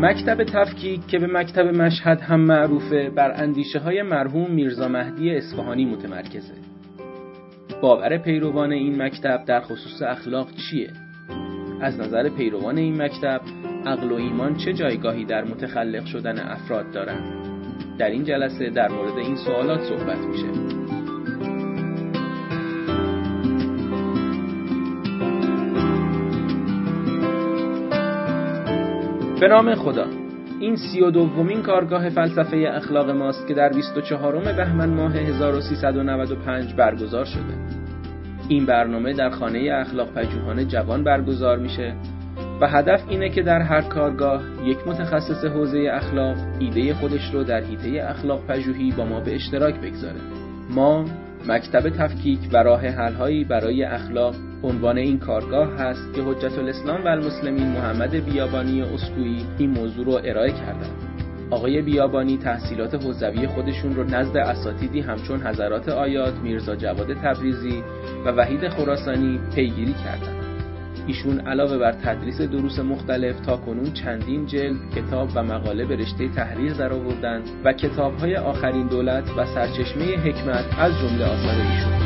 مکتب تفکیک که به مکتب مشهد هم معروفه، بر اندیشه های مرحوم میرزا مهدی اصفهانی متمرکزه. باور پیروان این مکتب در خصوص اخلاق چیه؟ از نظر پیروان این مکتب، عقل و ایمان چه جایگاهی در متخلق شدن افراد دارن؟ در این جلسه در مورد این سوالات صحبت میشه. به نام خدا. این 32مین کارگاه فلسفه اخلاق ماست که در 24 بهمن ماه 1395 برگزار شده. این برنامه در خانه اخلاق پژوهان جوان برگزار میشه و هدف اینه که در هر کارگاه یک متخصص حوزه اخلاق ایده خودش رو در حیطه اخلاق پژوهی با ما به اشتراک بگذاره. ما مکتب تفکیک و راه حل‌هایی برای اخلاق عنوان این کارگاه هست که حجت الاسلام و المسلمین محمد بیابانی اسکویی این موضوع رو ارائه کردند. آقای بیابانی تحصیلات حوزوی خودشون رو نزد اساتیدی همچون حضرات آیات، میرزا جواد تبریزی و وحید خراسانی پیگیری کردند. ایشون علاوه بر تدریس دروس مختلف تا کنون چندین جلد کتاب و مقاله به رشته تحریر درآوردند و کتاب‌های آخرین دولت و سرچشمه حکمت از جمله آثار ایشون.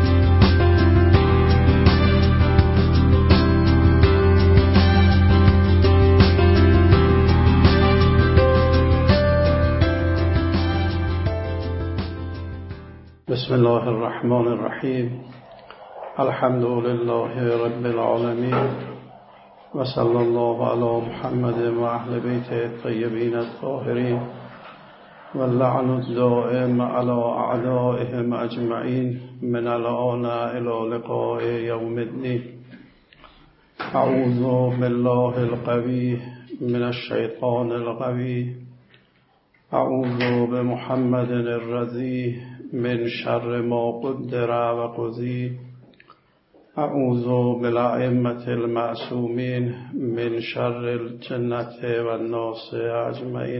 بسم الله الرحمن الرحیم. الحمد لله رب العالمین و صلی الله علی محمد و اهل بیت الطیبین الطاهرین و اللعن الدائم علی اعدائهم اجمعین من الآن الی لقاء یوم الدین. اعوذ بالله القوی من الشیطان الغوی. اعوذ بمحمد الرضی من شر ما قدر و قضی. اعوذ بالائمة المعصومین من شر الجنة و الناس اجمعین.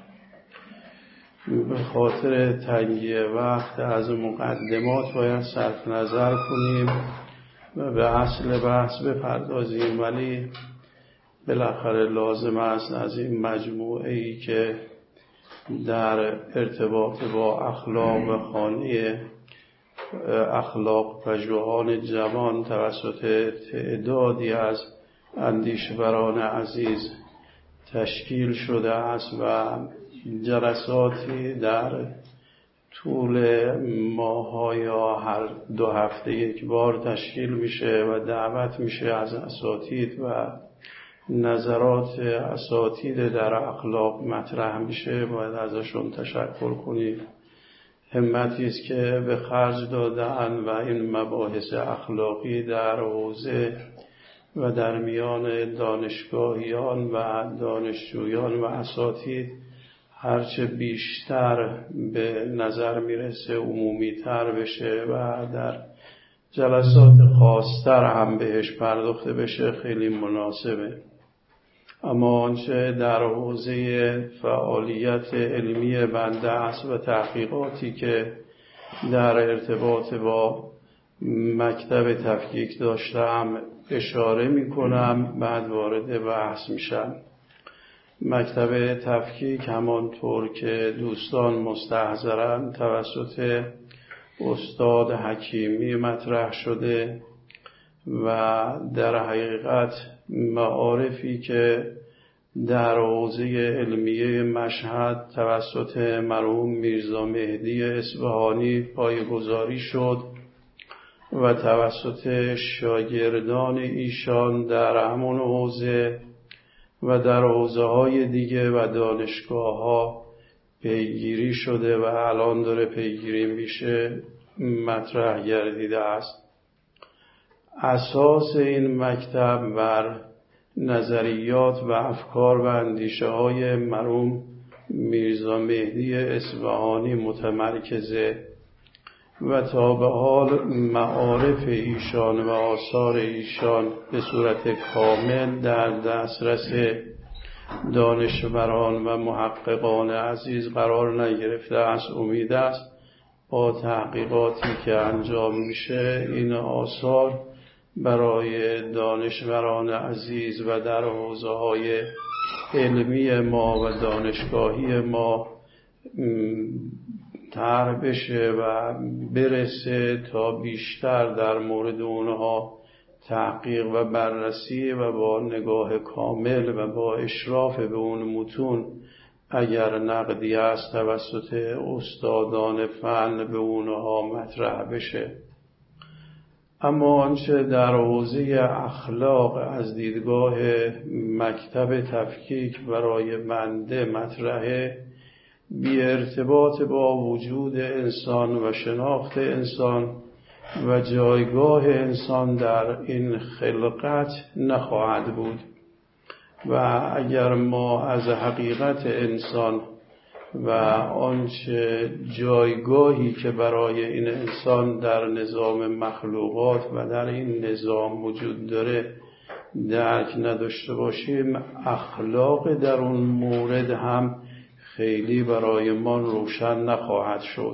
به خاطر تنگی وقت از مقدمات باید صرف نظر کنیم و به اصل بحث بپردازیم، ولی بالاخره لازم است از این مجموعه‌ای که در ارتباط با اخلاق و خانه اخلاق پژوهان جوان توسط تعدادی از اندیشوران عزیز تشکیل شده است و جلساتی در طول ماه‌ها یا هر 2 هفته یک بار تشکیل میشه و دعوت میشه از اساتید و نظرات اساتید در اخلاق مطرح میشه. باید ازشون تشکر کنیم. همتی است که به خرج دادن و این مباحث اخلاقی در حوزه و در میان دانشگاهیان و دانشجویان و اساتید هرچه بیشتر به نظر میرسه عمومی تر بشه و در جلسات خاص‌تر هم بهش پرداخته بشه خیلی مناسبه. اما آنچه در حوزه فعالیت علمی بنده است و تحقیقاتی که در ارتباط با مکتب تفکیک داشتم اشاره می کنم، بعد وارد بحث میشم. مکتب تفکیک همانطور که دوستان مستحضرن توسط استاد حکیمی مطرح شده و در حقیقت معارفی که در حوزه علمیه مشهد توسط مرحوم میرزا مهدی اصفهانی پایه‌گذاری شد و توسط شاگردان ایشان در همون حوزه و در حوزه‌های دیگه و دانشگاه‌ها پیگیری شده و الان داره پیگیری میشه، مطرح گردیده است. اساس این مکتب بر نظریات و افکار و اندیشه های مرحوم میرزا مهدی اصفهانی متمرکزه و تا به حال معارف ایشان و آثار ایشان به صورت کامل در دسترس دانشوران و محققان عزیز قرار نگرفته است. امید است با تحقیقاتی که انجام میشه این آثار برای دانشوران عزیز و در حوزه‌های علمی ما و دانشگاهی ما طرح بشه و برسه تا بیشتر در مورد اونها تحقیق و بررسی و با نگاه کامل و با اشراف به اون متون اگر نقدی است توسط استادان فن به اونها مطرح بشه. اما آنچه در حوزه اخلاق از دیدگاه مکتب تفکیک برای بنده مطرحه، بی ارتباط با وجود انسان و شناخت انسان و جایگاه انسان در این خلقت نخواهد بود. و اگر ما از حقیقت انسان و آنچه جایگاهی که برای این انسان در نظام مخلوقات و در این نظام وجود داره درک نداشته باشیم، اخلاق در اون مورد هم خیلی برای ما روشن نخواهد شد.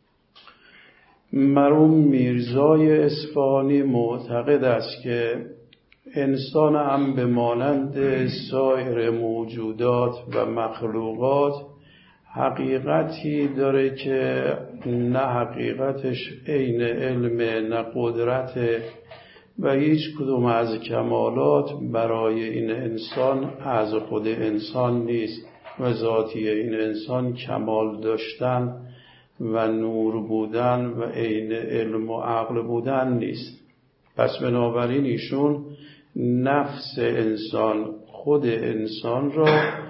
مرحوم میرزای اصفهانی معتقد است که انسان هم به مانند سایر موجودات و مخلوقات حقیقتی داره که نه حقیقتش عین علم نه قدرت و هیچ کدوم از کمالات برای این انسان از خود انسان نیست و ذاتی این انسان کمال داشتن و نور بودن و عین علم و عقل بودن نیست. پس بنابراین ایشون نفس انسان، خود انسان را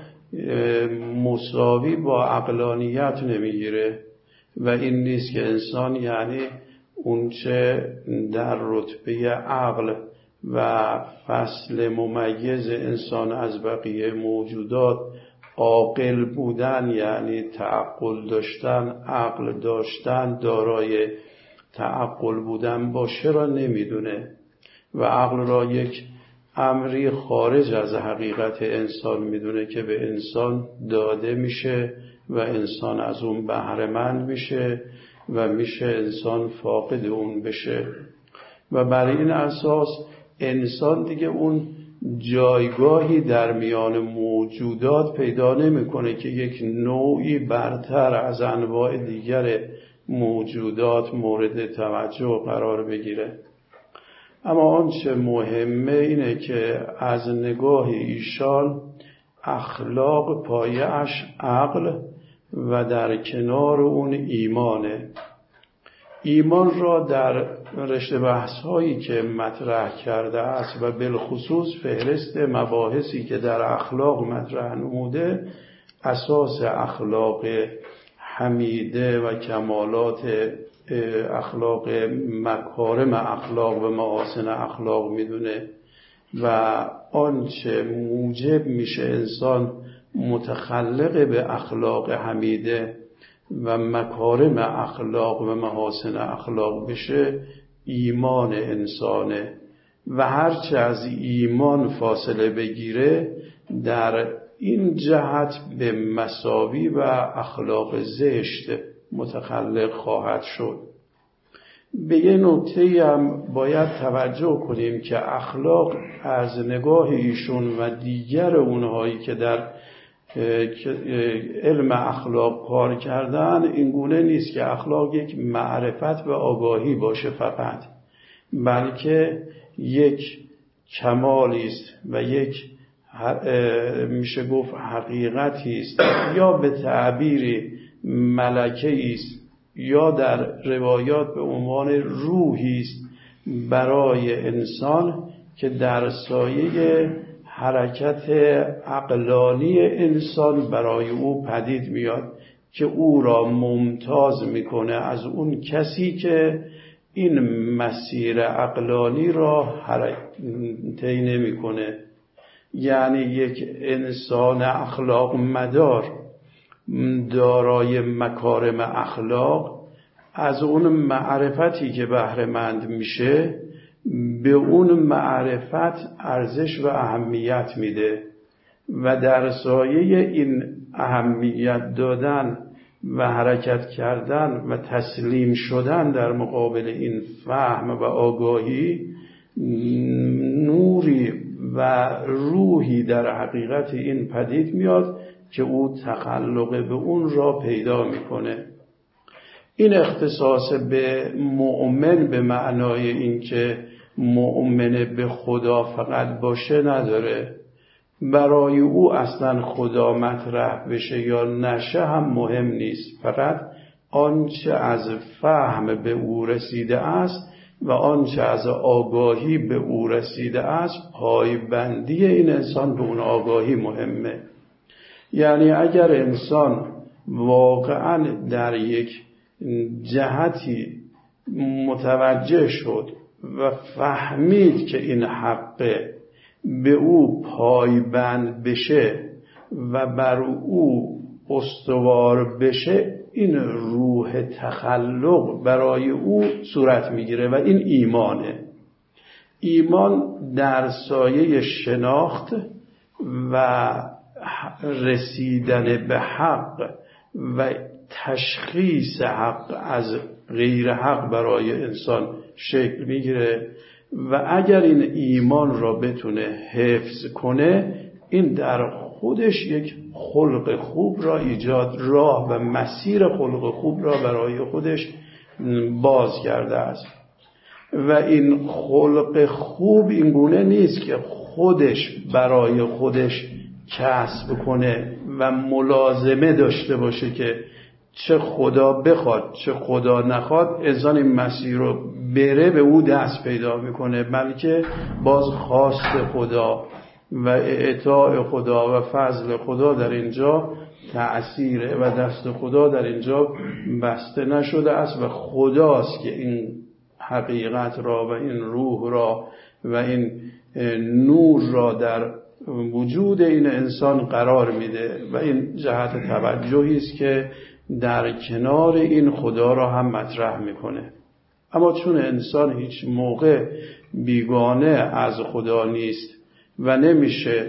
مساوی با عقلانیت نمیگیره و این نیست که انسان یعنی اونچه در رتبه عقل و فصل ممیز انسان از بقیه موجودات عاقل بودن یعنی تعقل داشتن، عقل داشتن، دارای تعقل بودن باشه را نمیدونه و عقل را یک امری خارج از حقیقت انسان میدونه که به انسان داده میشه و انسان از اون بهره مند میشه و میشه انسان فاقد اون بشه و بر این اساس انسان دیگه اون جایگاهی در میان موجودات پیدا نمیکنه که یک نوعی برتر از انواع دیگر موجودات مورد توجه قرار بگیره. اما آنچه مهمه اینه که از نگاه ایشان اخلاق پایه‌اش عقل و در کنار اون ایمانه. ایمان را در رشته بحث‌هایی که مطرح کرده است و بالخصوص فهرست مباحثی که در اخلاق مطرح نموده، اساس اخلاق حمیده و کمالات اخلاق مکارم اخلاق و محاسن اخلاق میدونه و آنچه موجب میشه انسان متخلق به اخلاق حمیده و مکارم اخلاق و محاسن اخلاق بشه ایمان انسانه و هرچه از ایمان فاصله بگیره در این جهت به مساوی و اخلاق زشت متخلق خواهد شد. به یه نکته هم باید توجه کنیم که اخلاق از نگاه ایشون و دیگر اونهایی که در علم اخلاق کار کردن این گونه نیست که اخلاق یک معرفت و آگاهی باشه فقط، بلکه یک کمالی است و یک میشه گفت حقیقتی است یا به تعبیری ملکه‌ای است یا در روایات به عنوان روحی است برای انسان که در سایه حرکت عقلانی انسان برای او پدید میاد که او را ممتاز میکنه از اون کسی که این مسیر عقلانی را طی نمیکنه. یعنی یک انسان اخلاق مدار دارای مکارم اخلاق از اون معرفتی که بهره مند میشه به اون معرفت ارزش و اهمیت میده و در سایه این اهمیت دادن و حرکت کردن و تسلیم شدن در مقابل این فهم و آگاهی نوری و روحی در حقیقت این پدید میاد که او تخلق به اون را پیدا میکنه. این اختصاص به مؤمن به معنای این که مؤمن به خدا فقط باشه نداره. برای او اصلا خدا مطرح بشه یا نشه هم مهم نیست، فقط آنچه از فهم به او رسیده است و آنچه از آگاهی به او رسیده است، پایبندی این انسان به اون آگاهی مهمه. یعنی اگر انسان واقعا در یک جهتی متوجه شد و فهمید که این حقه، به او پایبند بشه و بر او استوار بشه، این روح تخلق برای او صورت میگیره و این ایمانه. ایمان در سایه شناخت و رسیدن به حق و تشخیص حق از غیر حق برای انسان شکل میگیره و اگر این ایمان را بتونه حفظ کنه، این در خودش یک خلق خوب را ایجاد، راه و مسیر خلق خوب را برای خودش باز کرده است. و این خلق خوب این گونه نیست که خودش برای خودش کسب کنه و ملازمه داشته باشه که چه خدا بخواد چه خدا نخواد انسان این مسیر رو بره به او دست پیدا میکنه، بلکه باز خواست خدا و اطاع خدا و فضل خدا در اینجا تأثیره و دست خدا در اینجا بسته نشده است و خداست که این حقیقت را و این روح را و این نور را در وجود این انسان قرار میده و این جهت توجهی است که در کنار این خدا را هم مطرح میکنه. اما چون انسان هیچ موقع بیگانه از خدا نیست و نمیشه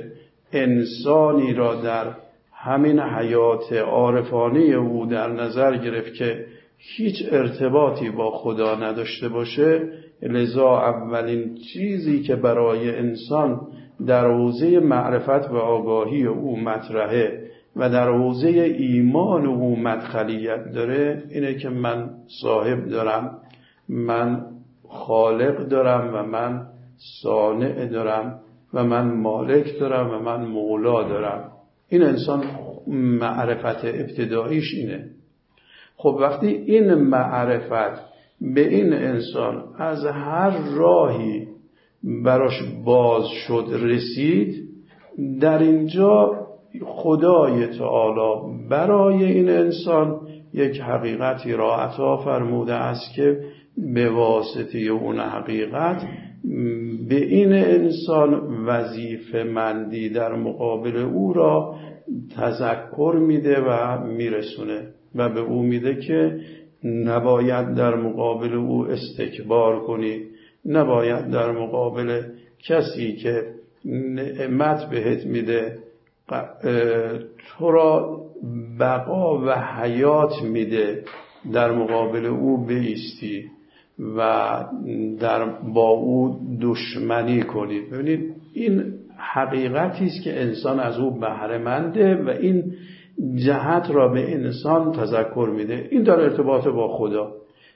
انسانی را در همین حیات عارفانه او در نظر گرفت که هیچ ارتباطی با خدا نداشته باشه، لذا اولین چیزی که برای انسان در حوزه معرفت و آگاهی او مطرحه و در حوزه ایمان او مدخلیت داره اینه که من صاحب دارم، من خالق دارم و من صانع دارم و من مالک دارم و من مولا دارم. این انسان معرفت ابتداییش اینه. خب وقتی این معرفت به این انسان از هر راهی براش باز شد رسید، در اینجا خدای تعالی برای این انسان یک حقیقتی را عطا فرموده است که به واسطه اون حقیقت به این انسان وظیفه مندی در مقابل او را تذکر میده و میرسونه و به او میده که نباید در مقابل او استکبار کنی، نباید در مقابل کسی که نعمت بهت میده، تو را بقا و حیات میده، در مقابل او بایستی و با او دشمنی کنی. ببینید این حقیقتی است که انسان از او بهره منده و این جهت را به انسان تذکر میده. این در ارتباط با خدا،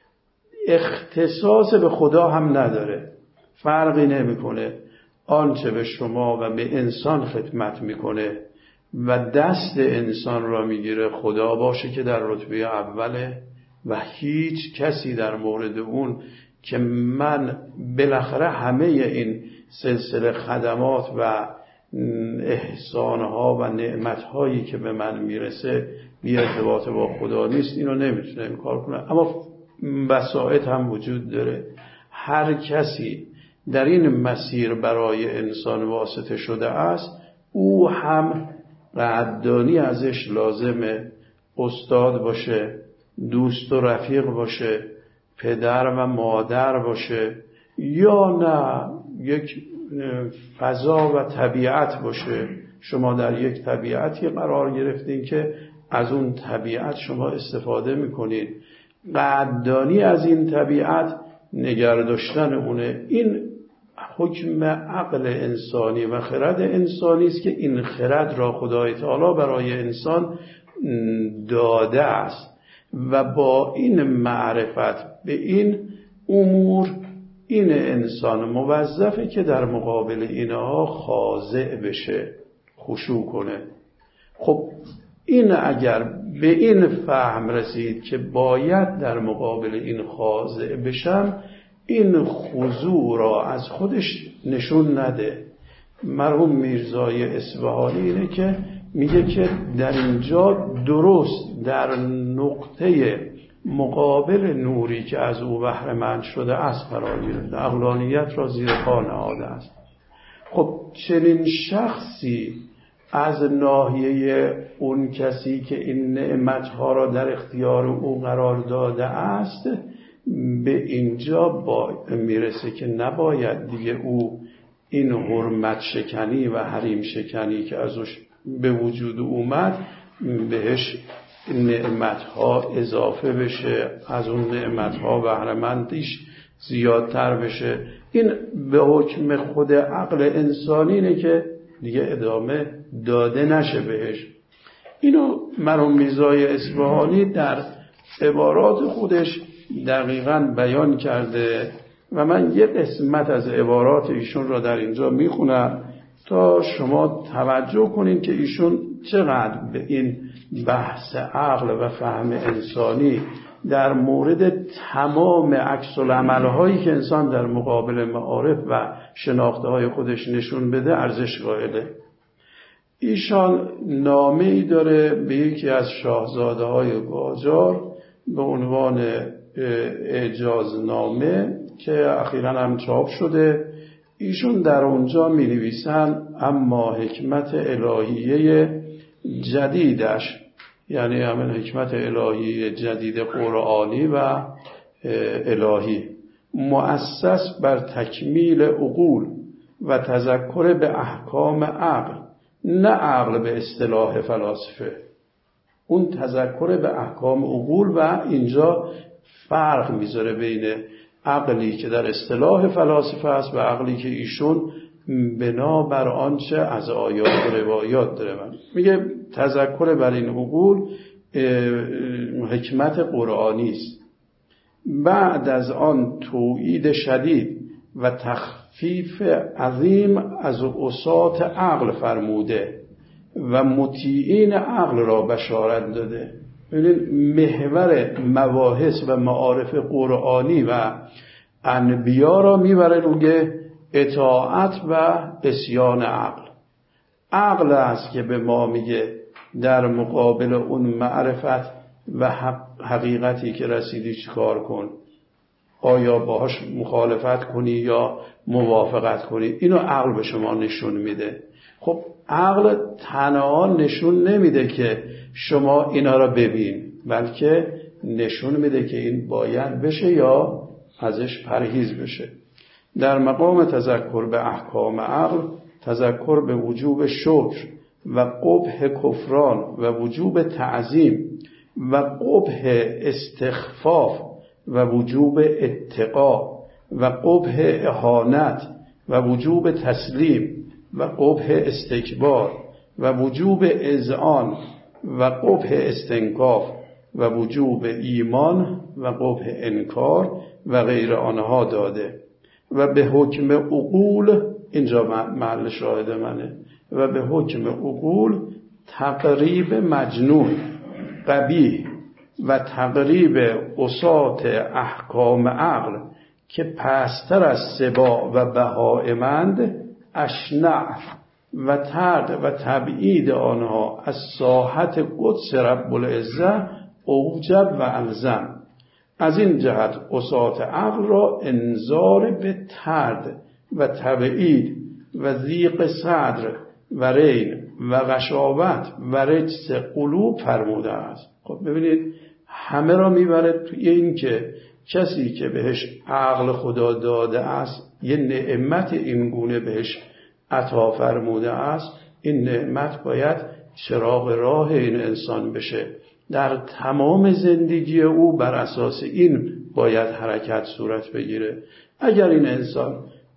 اختصاص به خدا هم نداره، فرقی نمیکنه. آنچه به شما و به انسان خدمت میکنه و دست انسان را میگیره خدا باشه که در رتبه اوله و هیچ کسی در مورد اون که من بالاخره همه این سلسله خدمات و احسانها و نعمتهایی که به من میرسه بی ارتباط با خدا نیست، اینو نمیتونه این کار کنه. اما بساط هم وجود داره. هر کسی در این مسیر برای انسان واسطه شده است، او هم قدردانی ازش لازمه، استاد باشه، دوست و رفیق باشه، پدر و مادر باشه، یا نه یک فضا و طبیعت باشه. شما در یک طبیعتی قرار گرفتین که از اون طبیعت شما استفاده میکنید. قدردانی از این طبیعت نگه داشتن اونه. این حکم عقل انسانی و خرد انسانی است که این خرد را خدای تعالی برای انسان داده است و با این معرفت به این امور این انسان موظفه که در مقابل اینها خاضع بشه، خشوع کنه. خب این اگر به این فهم رسید که باید در مقابل این خاضع بشم، این خضوع را از خودش نشون نده. مرحوم میرزای اصفهانی اینه که میگه که در اینجا درست در نقطه مقابل نوری که از او بهره مند شده است قرار گرفته، عقلانیت را زیر پا نهاده است. خب چنین شخصی از ناحیه اون کسی که این نعمتها را در اختیار او قرار داده است به اینجا میرسه که نباید دیگه او این حرمت شکنی و حریم شکنی که ازش به وجود اومد بهش نعمتها اضافه بشه، از اون نعمتها بهره‌مندیش زیادتر بشه. این به حکم خود عقل انسانی اینه که دیگه ادامه داده نشه بهش. اینو مرحوم میرزای اصفهانی در عبارات خودش دقیقاً بیان کرده و من یک قسمت از عبارات ایشون را در اینجا میخونم تا شما توجه کنین که ایشون چقدر به این بحث عقل و فهم انسانی در مورد تمام عکس العمل‌هایی که انسان در مقابل معارف و شناخته‌های خودش نشون بده ارزش قائله. ایشان نامه‌ای داره به یکی از شاهزاده‌های قاجار به عنوان اعجازنامه که اخیراً هم چاپ شده. ایشون در اونجا می‌نویسن اما حکمت الهیه جدیدش، یعنی همین حکمت الهی جدید قرآنی و الهی مؤسس بر تکمیل عقول و تذکر به احکام عقل، نه عقل به اصطلاح فلاسفه، اون تذکر به احکام عقول و اینجا فرق میذاره بین عقلی که در اصطلاح فلاسفه است و عقلی که ایشون بنابر آنچه از آیات و روایات داره. من میگه تذکر بر این عقول حکمت قرآنی است. بعد از آن توعید شدید و تخفیف عظیم از عصات عقل فرموده و مطیعین عقل را بشارت داده. ببینید محور مباحث و معارف قرآنی و انبیا را میبره روی اطاعت و عصیان عقل. عقل است که به ما میگه در مقابل اون معرفت و حقیقتی که رسیدی چیکار کن، آیا باهاش مخالفت کنی یا موافقت کنی. اینو عقل به شما نشون میده. خب عقل تنها نشون نمیده که شما اینا را ببین، بلکه نشون میده که این باید بشه یا ازش پرهیز بشه. در مقام تذکر به احکام عقل تذکر به وجوب شکر و قبح کفران و وجوب تعظیم و قبح استخفاف و وجوب اتقا و قبح اهانت و وجوب تسلیم و قبح استکبار و وجوب اذعان و قبح استنکاف و وجوب ایمان و قبح انکار و غیر آنها داده و به حکم عقول، اینجا محل شاهد منه، و به حکم عقول تقریب مجنون قبیح و تقریب عصات احکام عقل که پستر از سباع و بهائمند اشنع و طرد و تبعید آنها از ساحت قدس رب العزه اوجب و الزم. از این جهت عصات عقل را انذار به طرد و تبعید و ضیق صدر و رین و غشاوت و رجس قلوب فرموده است. خب ببینید همه را میبره توی این که کسی که بهش عقل خدا داده است یه نعمت این گونه بهش عطا فرموده است، این نعمت باید چراغ راه این انسان بشه. در تمام زندگی او بر اساس این باید حرکت صورت بگیره. اگر این انسان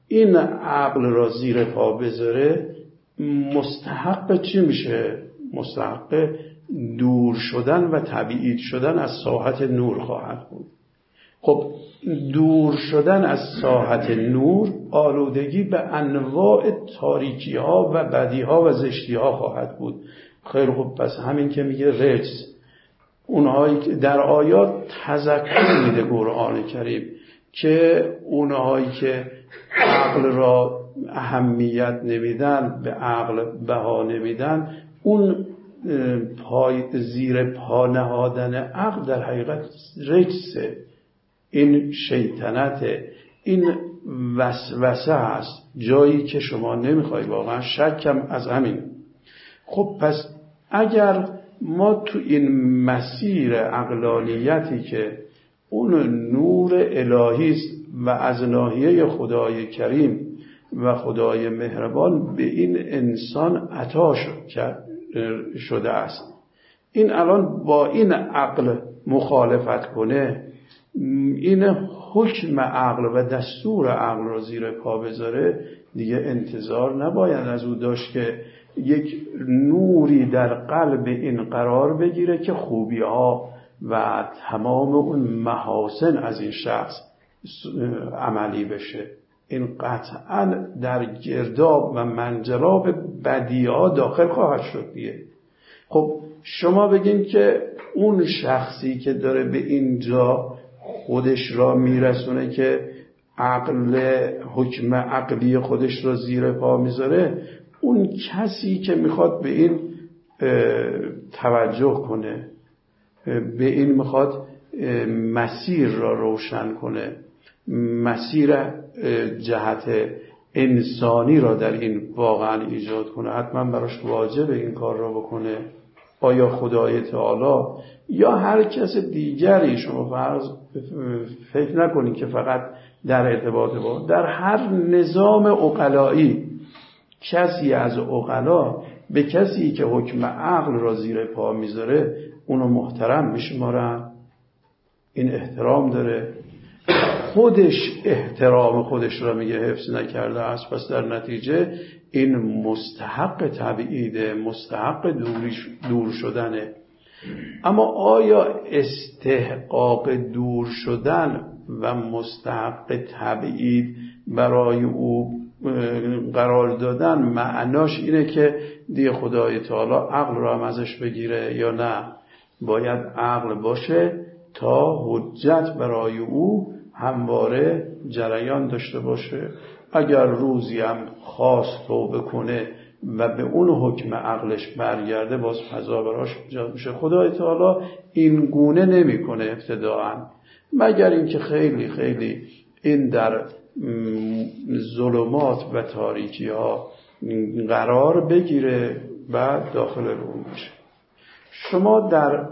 این عقل را زیر پا بذاره مستحق چی میشه؟ مستحق دور شدن و تبعید شدن از ساحت نور خواهد بود. خب دور شدن از ساحت نور آلودگی به انواع تاریکی ها و بدی ها و زشتی ها خواهد بود. خیلی خوب، پس همین که میگه رجس، اونهایی که در آیات تذکر میده قرآن کریم که اونهایی که عقل را اهمیت نمیدن، به عقل بها نمیدن، اون زیر پا نهادن عقل در حقیقت رجسه، این شیطنته، این وسوسه است، جایی که شما نمیخوای. واقعا شکم از همین. خب پس اگر ما تو این مسیر عقلانیتی که اون نور الهی است و از ناحیه خدای کریم و خدای مهربان به این انسان عطا شده است، این الان با این عقل مخالفت کنه، این حکم عقل و دستور عقل رو زیر پا بذاره، دیگه انتظار نباید از او داشت که یک نوری در قلب این قرار بگیره که خوبی ها و تمام اون محاسن از این شخص عملی بشه. این قطعا در گرداب و منجلاب بدی ها داخل خواهد شد دیگه. خب شما بگین که اون شخصی که داره به اینجا خودش را میرسونه که حکم عقلی خودش را زیر پا میذاره، اون کسی که میخواد به این توجه کنه، به این میخواد مسیر را روشن کنه، مسیر جهت انسانی را در این واقعا ایجاد کنه، حتما براش واجبه این کار را بکنه. آیا خدای تعالی یا هر کس دیگری، شما فکر نکنید که فقط در ارتباط با، در هر نظام عقلایی کسی از عقلا به کسی که حکم عقل را زیر پا میذاره اونو محترم میشمارن، این احترام داره، خودش احترام خودش را میگه حفظ نکرده است، پس در نتیجه این مستحق تبعیده، مستحق دور شدنه. اما آیا استحقاق دور شدن و مستحق تبعید برای او قرار دادن معناش اینه که دیگه خدای تعالی عقل را هم ازش بگیره یا نه؟ باید عقل باشه تا حجت برای او همواره جریان داشته باشه. اگر روزی هم خواست توبه کنه و به اون حکم عقلش برگرده، باز فضا براش ایجاد میشه. خدای تعالی این گونه نمیکنه ابتداعا، مگر اینکه خیلی خیلی این در ظلمات و تاریکی ها قرار بگیره و داخل روح میشه. شما در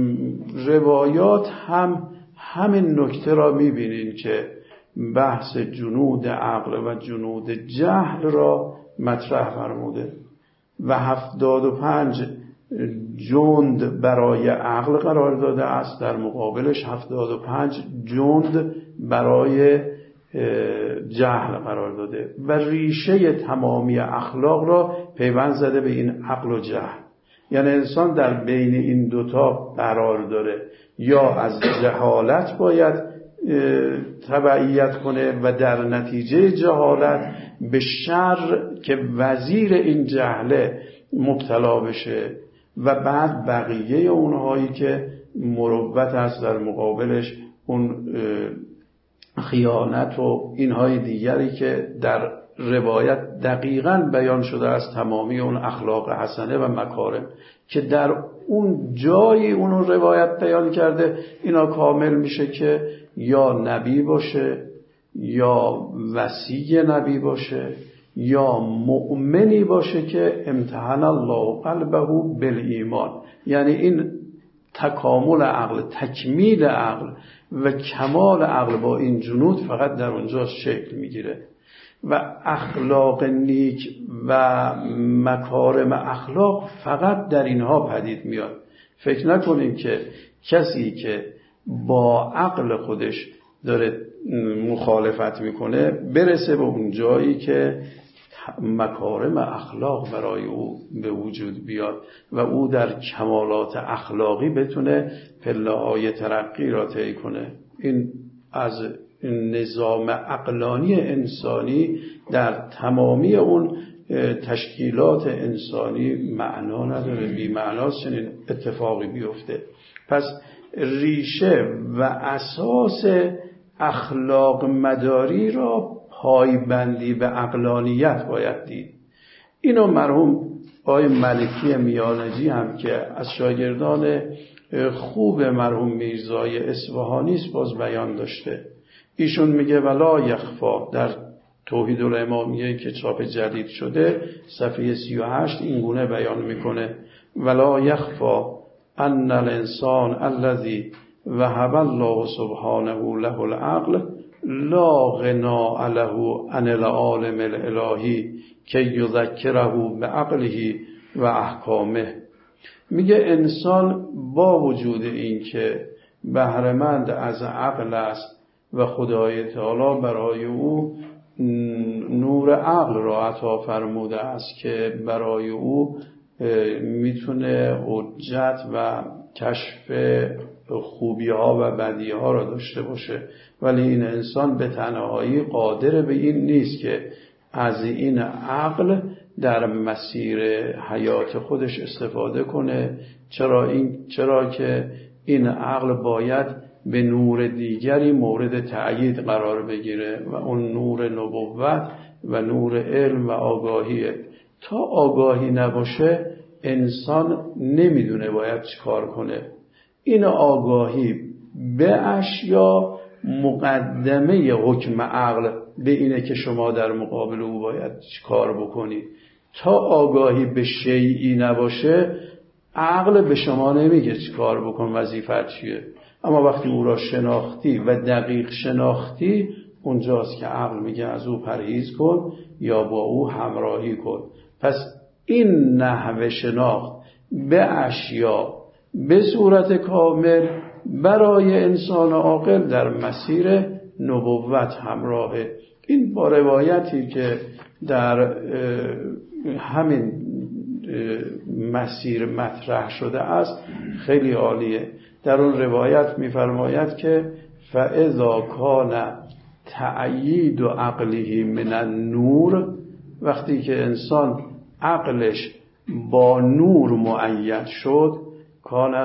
روایات هم همین نکته را میبینید که بحث جنود عقل و جنود جهل را مطرح فرموده و 75 جند برای عقل قرار داده است، در مقابلش 75 جند برای جهل قرار داده و ریشه تمامی اخلاق را پیوند زده به این عقل و جهل. یعنی انسان در بین این دوتا قرار داره، یا از جهالت باید تبعیت کنه و در نتیجه جهالت به شر که وزیر این جهله مبتلا بشه و بعد بقیه اونهایی که مروت هست در مقابلش اون خیانت و اینهای دیگری که در روایت دقیقاً بیان شده از تمامی اون اخلاق حسنه و مکارم که در اون جایی اون روایت بیان کرده، اینا کامل میشه که یا نبی باشه، یا وصی نبی باشه، یا مؤمنی باشه که امتحن الله قلبه بالایمان. یعنی این تکامل عقل، تکمیل عقل و کمال عقل با این جنود فقط در اونجا شکل میگیره و اخلاق نیک و مکارم اخلاق فقط در اینها پدید میاد. فکر نکنیم که کسی که با عقل خودش داره مخالفت میکنه برسه به اون جایی که مکارم اخلاق برای او به وجود بیاد و او در کمالات اخلاقی بتونه پله‌های ترقی را طی کنه. این از نظام عقلانی انسانی در تمامی اون تشکیلات انسانی معنا نداره، بی معناست چنین اتفاقی بیفته. پس ریشه و اساس اخلاق مداری را پایبندی به عقلانیت باید دید. اینو مرحوم آقای ملکی میانجی هم که از شاگردان خوب مرحوم میرزای اصفهانی است باز بیان داشته. ایشون میگه ولا یخفا در توحید الامامیه که چاپ جدید شده صفحه 38 این گونه بیان میکنه ولا یخفا ان الانسان الذي وهب الله سبحانه له العقل لا غنا له عن العالم الالهی که یذکره بعقله و احکامه. میگه انسان با وجود این که بهره‌مند از عقل است و خدای تعالی برای او نور عقل را عطا فرموده است که برای او میتونه حجت و کشف خوبی ها و بدی ها را داشته باشه، ولی این انسان به تنهایی قادر به این نیست که از این عقل در مسیر حیات خودش استفاده کنه. چرا که این عقل باید به نور دیگری مورد تأیید قرار بگیره و اون نور نبوت و نور علم و آگاهیه. تا آگاهی نباشه انسان نمیدونه باید چیکار کنه. این آگاهی به اشیا مقدمه حکم عقل به اینه که شما در مقابل او باید چیکار بکنی. تا آگاهی به شیئی نباشه عقل به شما نمیگه چیکار بکن، وظیفت چیه. اما وقتی او را شناختی و دقیق شناختی اونجاست که عقل میگه از او پرهیز کن یا با او همراهی کن. پس این نحوه شناخت به اشیا به صورت کامل برای انسان عاقل در مسیر نبوت همراهه. این با روایتی که در همین مسیر مطرح شده است خیلی عالیه. در اون روایت می‌فرماید که فاذا کان تأیید عقله من النور، وقتی که انسان عقلش با نور مؤید شد، کان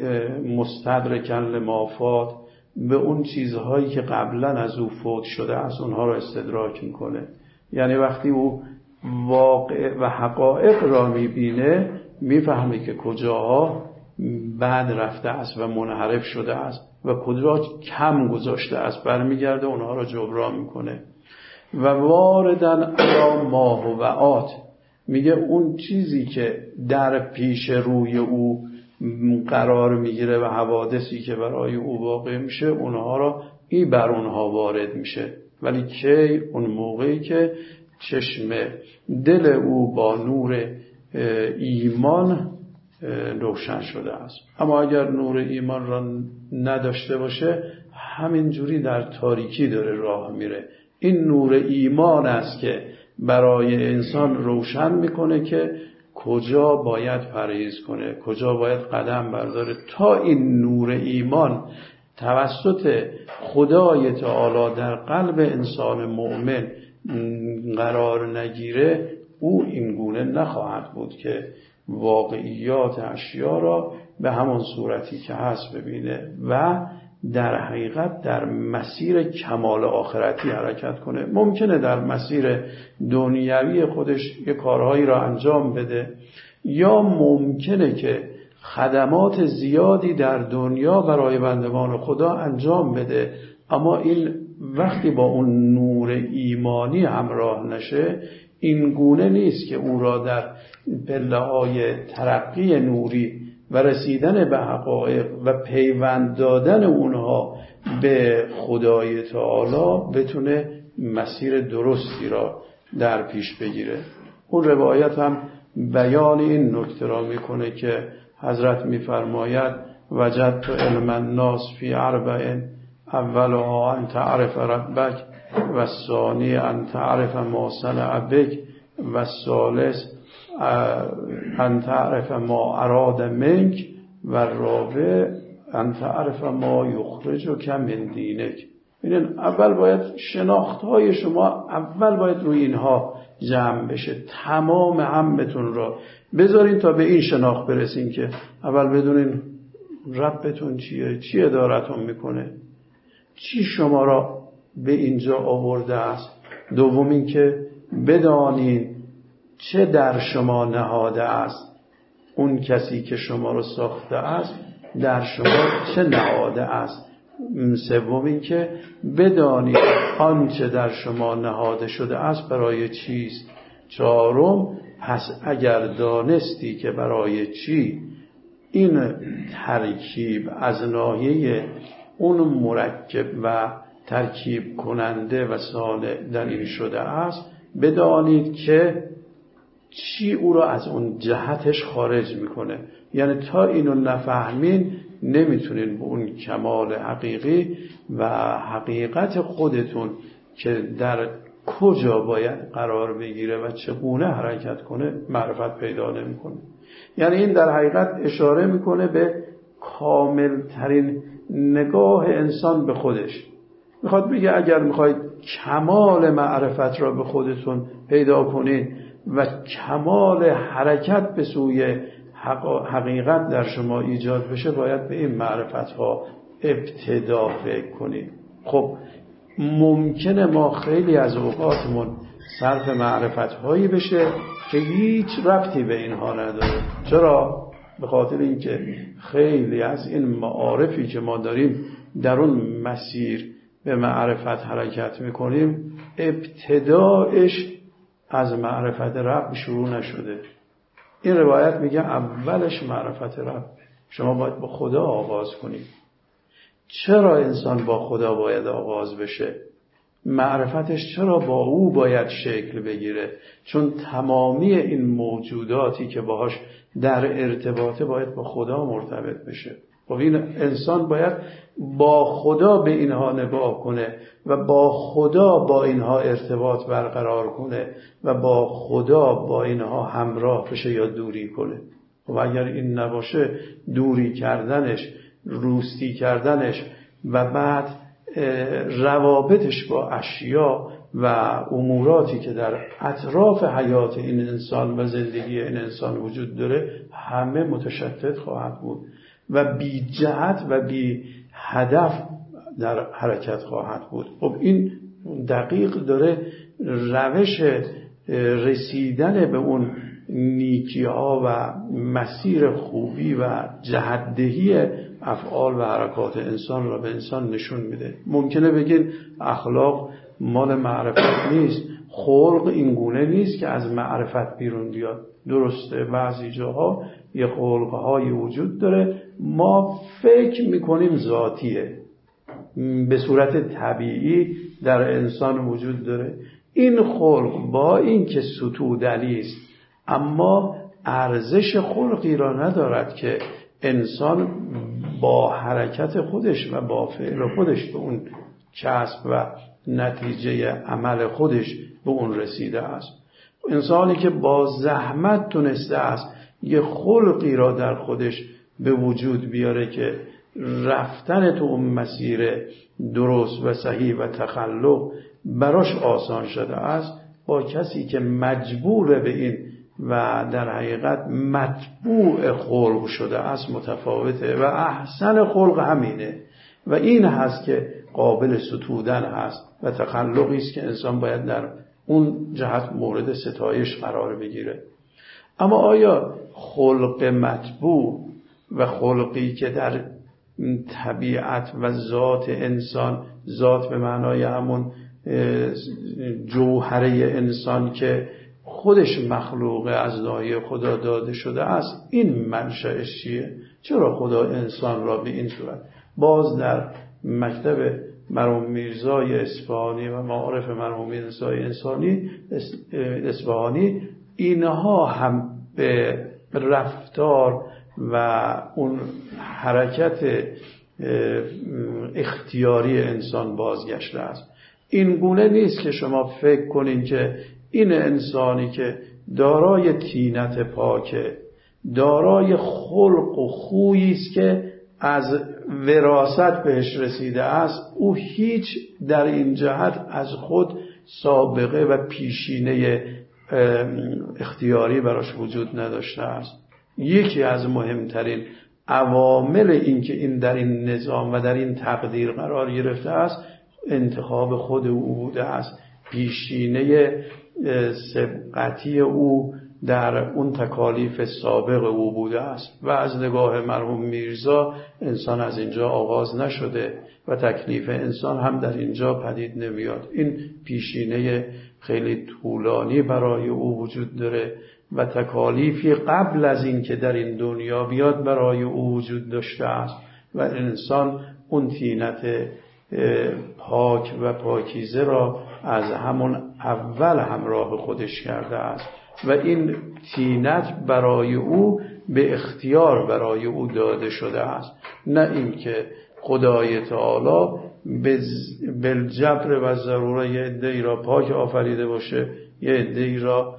مستدرکا لما فات، به اون چیزهایی که قبلا از او فوت شده از اونها را استدراک میکنه. یعنی وقتی او واقع و حقایق را میبینه میفهمه که کجاها بعد رفته است و منحرف شده است و کجا کم گذاشته است، برمیگرده اونها را جبران میکنه. و واردن علی ما هو آت، میگه اون چیزی که در پیش روی او قرار میگیره و حوادثی که برای او واقع میشه اونها را بر اونها وارد میشه. ولی کی؟ اون موقعی که چشم دل او با نور ایمان روشن شده است. اما اگر نور ایمان را نداشته باشه همینجوری در تاریکی داره راه میره. این نور ایمان است که برای انسان روشن میکنه که کجا باید پرهیز کنه، کجا باید قدم برداره. تا این نور ایمان توسط خدای تعالی در قلب انسان مؤمن قرار نگیره او این گونه نخواهد بود که واقعیات اشیا را به همان صورتی که هست ببینه و در حقیقت در مسیر کمال آخرتی حرکت کنه. ممکنه در مسیر دنیوی خودش یه کارهایی را انجام بده، یا ممکنه که خدمات زیادی در دنیا برای بندگان خدا انجام بده، اما این وقتی با اون نور ایمانی همراه نشه این گونه نیست که او را در پله‌های ترقی نوری و رسیدن به حقایق و پیوند دادن اونها به خدای تعالی بتونه مسیر درستی را در پیش بگیره. اون روایت هم بیان این نکته را میکنه که حضرت میفرماید وجدت علم الناس فی اربع اولها ان تعرف ربک و الثانی ان تعرف ما صنع بک و الثالث ان تعرف ما اراد منک و الرابع ان تعرف ما یخرجک من دینک. ببینید اول باید شناخت‌های شما اول باید روی اینها جمع بشه. تمام همتون را بذارین تا به این شناخت برسین که اول بدونین ربتون چیه، چی ادارتون میکنه، چی شما را به اینجا آورده است. دوم این که بدانین چه در شما نهاده است، اون کسی که شما رو ساخته است در شما چه نهاده است. سوم این که بدانید آنچه در شما نهاده شده است برای چیست. چهارم پس اگر دانستی که برای چی این ترکیب از ناحیه اون مرکب و ترکیب کننده و صانع در این شده است، بدانید که چی او را از اون جهتش خارج میکنه. یعنی تا اینو نفهمین نمیتونین به اون کمال حقیقی و حقیقت خودتون که در کجا باید قرار بگیره و چگونه حرکت کنه معرفت پیدا نمیکنه. یعنی این در حقیقت اشاره میکنه به کامل ترین نگاه انسان به خودش. میخواد بگه اگر میخواید کمال معرفت را به خودتون پیدا کنید و کمال حرکت به سوی حقیقت در شما ایجاد بشه، باید به این معرفت ها ابتدا فکر کنید. خب ممکنه ما خیلی از اوقاتمون صرف معرفت هایی بشه که هیچ ربطی به اینها نداره. چرا؟ به خاطر اینکه خیلی از این معارفی که ما داریم در اون مسیر به معرفت حرکت میکنیم ابتدایش از معرفت رب شروع نشده. این روایت میگه اولش معرفت رب. شما باید با خدا آغاز کنید. چرا انسان با خدا باید آغاز بشه؟ معرفتش چرا با او باید شکل بگیره؟ چون تمامی این موجوداتی که باهاش در ارتباطه باید با خدا مرتبط بشه. و این انسان باید با خدا به اینها نگاه کنه و با خدا با اینها ارتباط برقرار کنه و با خدا با اینها همراه بشه یا دوری کنه. و اگر این نباشه دوری کردنش، روستی کردنش و بعد روابطش با اشیا و اموراتی که در اطراف حیات این انسان و زندگی این انسان وجود داره همه متشتت خواهد بود و بی جهت و بی هدف در حرکت خواهد بود. خب این دقیق داره روش رسیدن به اون نیکی ها و مسیر خوبی و جهتدهی افعال و حرکات انسان را به انسان نشون میده. ممکنه بگین اخلاق مال معرفت نیست، خلق این گونه نیست که از معرفت بیرون بیاد. درسته بعضی جاها یه خلقهای وجود داره، ما فکر میکنیم ذاتیه، به صورت طبیعی در انسان وجود داره. این خلق با این که ستودنی است اما ارزش خلقی را ندارد که انسان با حرکت خودش و با فعل خودش به اون کسب و نتیجه عمل خودش به اون رسیده است. انسانی که با زحمت تونسته است یه خلقی را در خودش به وجود بیاره که رفتن تو اون مسیر درست و صحیح و تخلق براش آسان شده است، با کسی که مجبور به این و در حقیقت مطبوع خلق شده است متفاوته و احسن خلق همینه و این هست که قابل ستودن هست و تخلقی است که انسان باید در اون جهت مورد ستایش قرار بگیره. اما آیا خلق مطبوع و خلقی که در طبیعت و ذات انسان، ذات به معنای همون جوهره انسان که خودش مخلوقه از ناحیه خدا داده شده است، این منشأش چیه؟ چرا خدا انسان را به این صورت؟ باز در مکتب مرحوم میرزای اصفهانی و معارف مرحوم میرزای اصفهانی اینها هم به رفتار و اون حرکت اختیاری انسان بازگشته است. این گونه نیست که شما فکر کنین که این انسانی که دارای طینت پاکه، دارای خلق و خویی است که از وراثت بهش رسیده است، او هیچ در این جهت از خود سابقه و پیشینه اختیاری براش وجود نداشته است. یکی از مهمترین عوامل این که این در این نظام و در این تقدیر قرار گرفته است انتخاب خود او بوده است، پیشینه سبقتی او در اون تکالیف سابق او بوده است و از نگاه مرحوم میرزا انسان از اینجا آغاز نشده و تکلیف انسان هم در اینجا پدید نمیاد. این پیشینه خیلی طولانی برای او وجود داره و تکالیفی قبل از این که در این دنیا بیاد برای او وجود داشته است و انسان اون طینت پاک و پاکیزه را از همون اول همراه خودش کرده است و این طینت برای او به اختیار برای او داده شده است، نه اینکه خدای تعالی بالجبر و ضروره یه عده‌ای را پاک آفریده باشه یه عده‌ای را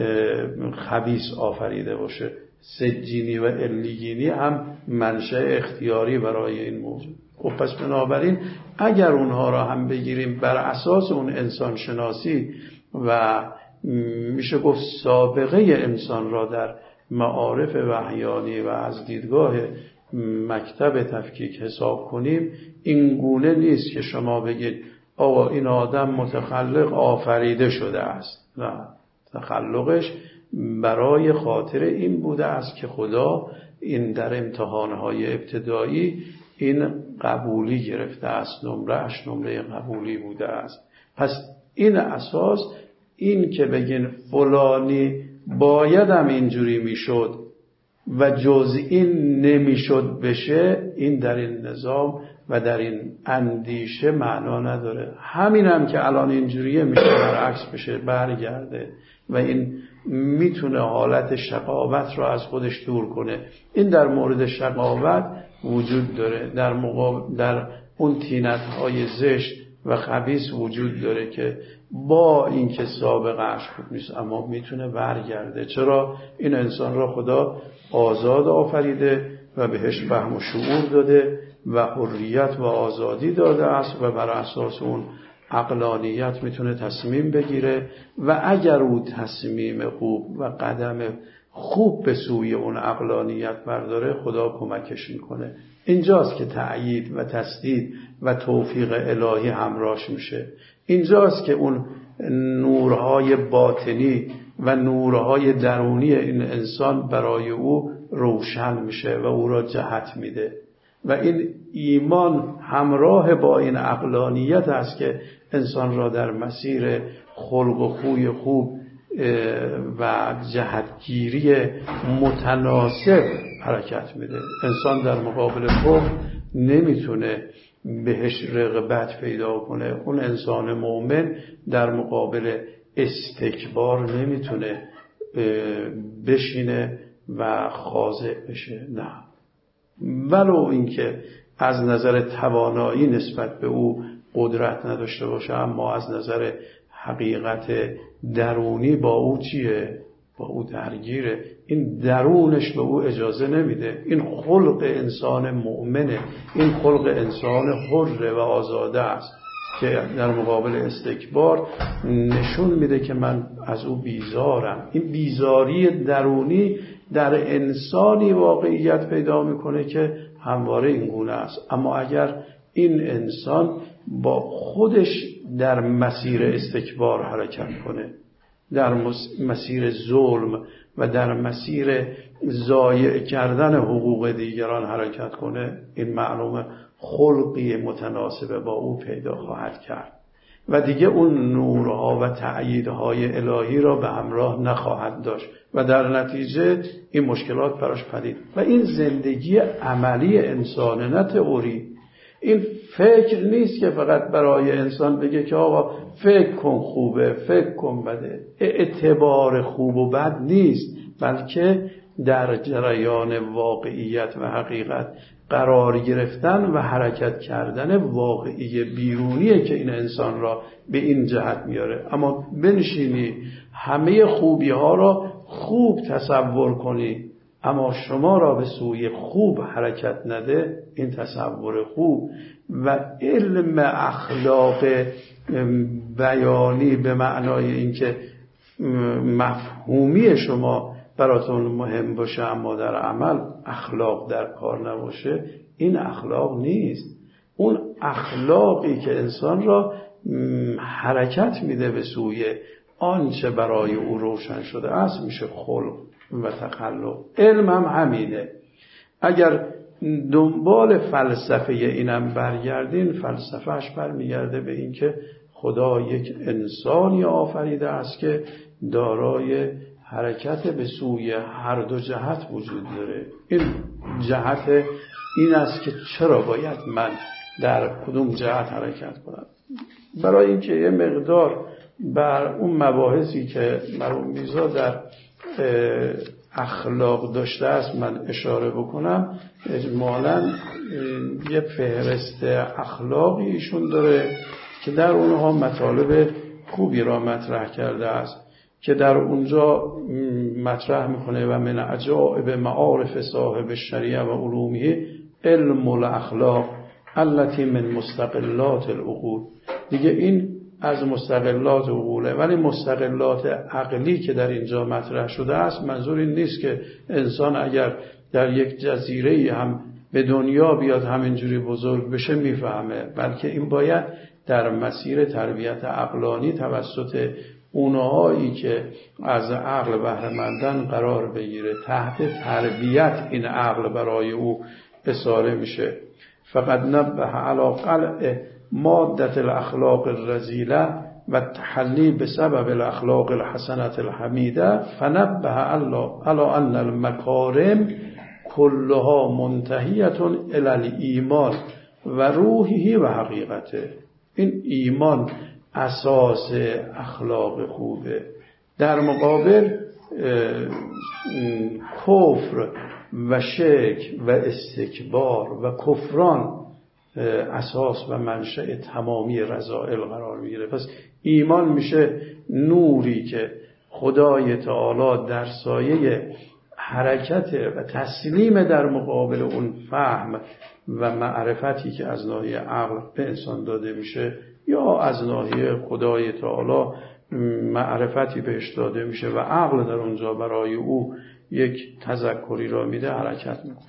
خبیث آفریده باشه. سجینی و علیینی هم منشأ اختیاری برای این موضوع. خب پس بنابراین اگر اونها را هم بگیریم بر اساس اون انسان شناسی و میشه گفت سابقه انسان را در معارف وحیانی و از دیدگاه مکتب تفکیک حساب کنیم، این گونه نیست که شما بگید آقا این آدم متخلق آفریده شده است. نه، تخلقش برای خاطر این بوده است که خدا این در امتحانهای ابتدایی این قبولی گرفته است، نمرهش نمره قبولی بوده است. پس این اساس این که بگین فلانی بایدم اینجوری میشد و جز این نمیشد بشه، این در این نظام و در این اندیشه معنا نداره. همین هم که الان اینجوریه میشه برعکس بشه، برگرده و این میتونه حالت شقاوت رو از خودش دور کنه. این در مورد شقاوت وجود داره، در اون طینت‌های زشت و خبیث وجود داره که با اینکه سابقه‌اش خوب نیست اما میتونه برگرده. چرا؟ این انسان را خدا آزاد آفریده و بهش فهم و شعور داده و حریت و آزادی داده است و بر اساس اون عقلانیت میتونه تصمیم بگیره و اگر او تصمیم خوب و قدم خوب به سوی اون عقلانیت برداره خدا کمکش میکنه. اینجاست که تأیید و تسدید و توفیق الهی همراهش میشه. اینجاست که اون نورهای باطنی و نورهای درونی این انسان برای او روشن میشه و او را جهت میده و این ایمان همراه با این عقلانیت است که انسان را در مسیر خلق و خوی خوب و جهتگیری متناسب حرکت میده. انسان در مقابل کفر نمیتونه بهش رغبت پیدا کنه. اون انسان مؤمن در مقابل استکبار نمیتونه بشینه و خاضع بشه، نه، ولو اینکه از نظر توانایی نسبت به او قدرت نداشته باشه، اما از نظر حقیقت درونی با او چیه؟ با او درگیره. این درونش به او اجازه نمیده. این خلق انسان مؤمنه، این خلق انسان حر و آزاده است که در مقابل استکبار نشون میده که من از او بیزارم. این بیزاری درونی در انسانی واقعیت پیدا میکنه که همواره این گونه است. اما اگر این انسان با خودش در مسیر استکبار حرکت کنه، در مسیر ظلم و در مسیر ضایع کردن حقوق دیگران حرکت کنه، این معلومه خلقی متناسب با او پیدا خواهد کرد و دیگه اون نورها و تأییدهای الهی را به همراه نخواهد داشت و در نتیجه این مشکلات براش پدید. و این زندگی عملی انسانه، نه تئوری. این فکر نیست که فقط برای انسان بگه که آقا فکر کن خوبه، فکر کن بده. اعتبار خوب و بد نیست، بلکه در جریان واقعیت و حقیقت قرار گرفتن و حرکت کردن واقعی بیرونیه که این انسان را به این جهت میاره. اما بنشینی همه خوبی ها را خوب تصور کنی اما شما را به سوی خوب حرکت نده، این تصور خوب و علم اخلاق بیانی به معنای اینکه مفهومی شما براتون مهم باشه اما در عمل اخلاق در کار نباشه، این اخلاق نیست. اون اخلاقی که انسان را حرکت میده به سوی آنچه برای او روشن شده است میشه خلق و تخلق. علم هم همینه. اگر دنبال فلسفه اینم برگردین، فلسفهش برمیگرده به این که خدا یک انسانی آفریده است که دارای حرکت به سوی هر دو جهت وجود داره. این جهت این است که چرا باید من در کدوم جهت حرکت کنم. برای اینکه یه مقدار بر اون مباحثی که مرحوم میرزا در اخلاق داشته است من اشاره بکنم. اجمالاً یه فهرست اخلاقی ایشون داره که در اونها مطالب خوبی را مطرح کرده است که در اونجا مطرح میکنه و من عجائب معارف صاحب شریعه و علومه علم الاخلاق التي من مستقلات العقول. دیگه این از مستقلات عقوله، ولی مستقلات عقلی که در اینجا مطرح شده است منظور این نیست که انسان اگر در یک جزیره هم به دنیا بیاد همینجوری بزرگ بشه میفهمه، بلکه این باید در مسیر تربیت عقلانی توسط اونهایی که از عقل بهره‌مندن قرار بگیره، تحت تربیت این عقل برای او اصاره میشه. فقط نبه علی قلع مادة الاخلاق الرذیله و تحلی بسبب الاخلاق الحسنة الحمیده فنبه علی ان المکارم كلها منتهیة الی الایمان و روحه و حقیقته. این ایمان اساس اخلاق خوبه. در مقابل کفر و شرک و استکبار و کفران اساس و منشأ تمامی رذائل قرار میگیره. پس ایمان میشه نوری که خدای تعالی در سایه حرکت و تسلیم در مقابل اون فهم و معرفتی که از ناحیه عقل به انسان داده میشه یا از ناحیه خدای تعالی معرفتی بهش داده میشه و عقل در اونجا برای او یک تذکری را میده، حرکت میکنه.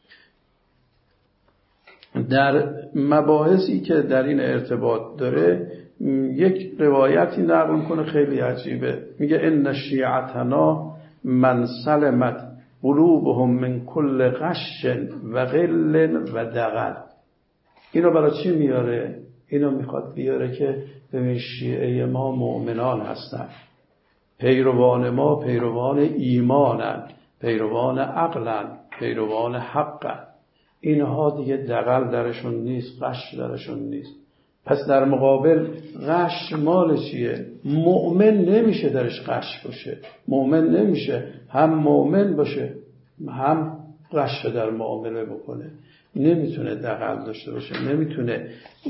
در مباحثی که در این ارتباط داره یک روایتی نقل کنه خیلی عجیبه. میگه ان شیعتنا من سلمت قلوبهم من کل غش و غل و دغل. اینو برای چی میاره؟ اینو میخواد بیاره که ببین شیعه ما مؤمنان هستن، پیروان ما پیروان ایمانن، پیروان عقلن، پیروان حقن. اینها دیگه دغل درشون نیست، غش درشون نیست. پس در مقابل غش مال چیه؟ مؤمن نمیشه درش غش باشه، مؤمن نمیشه هم مؤمن باشه هم غش در معامله بکنه، نمیتونه دغل داشته باشه، نمیتونه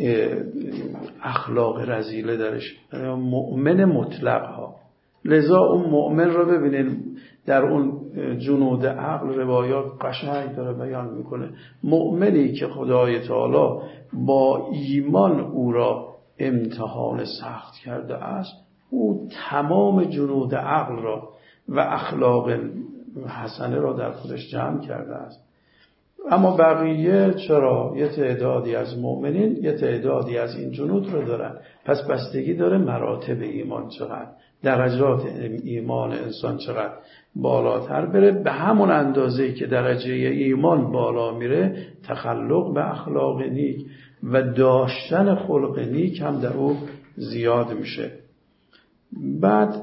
اخلاق رذیله درش، مؤمن مطلق ها. لذا اون مؤمن رو ببینید در اون جنود عقل روایات قشنگ داره بیان میکنه. مؤمنی که خدای تعالی با ایمان او را امتحان سخت کرده است، او تمام جنود عقل را و اخلاق حسنه را در خودش جمع کرده است. اما بقیه چرا؟ یه تعدادی از مؤمنین یه تعدادی از این جنود رو دارن. پس بستگی داره مراتب ایمان چقدر، درجات ایمان انسان چقدر بالاتر بره، به همون اندازه‌ای که درجه ایمان بالا میره تخلق به اخلاق نیک و داشتن خلق نیک هم در او زیاد میشه. بعد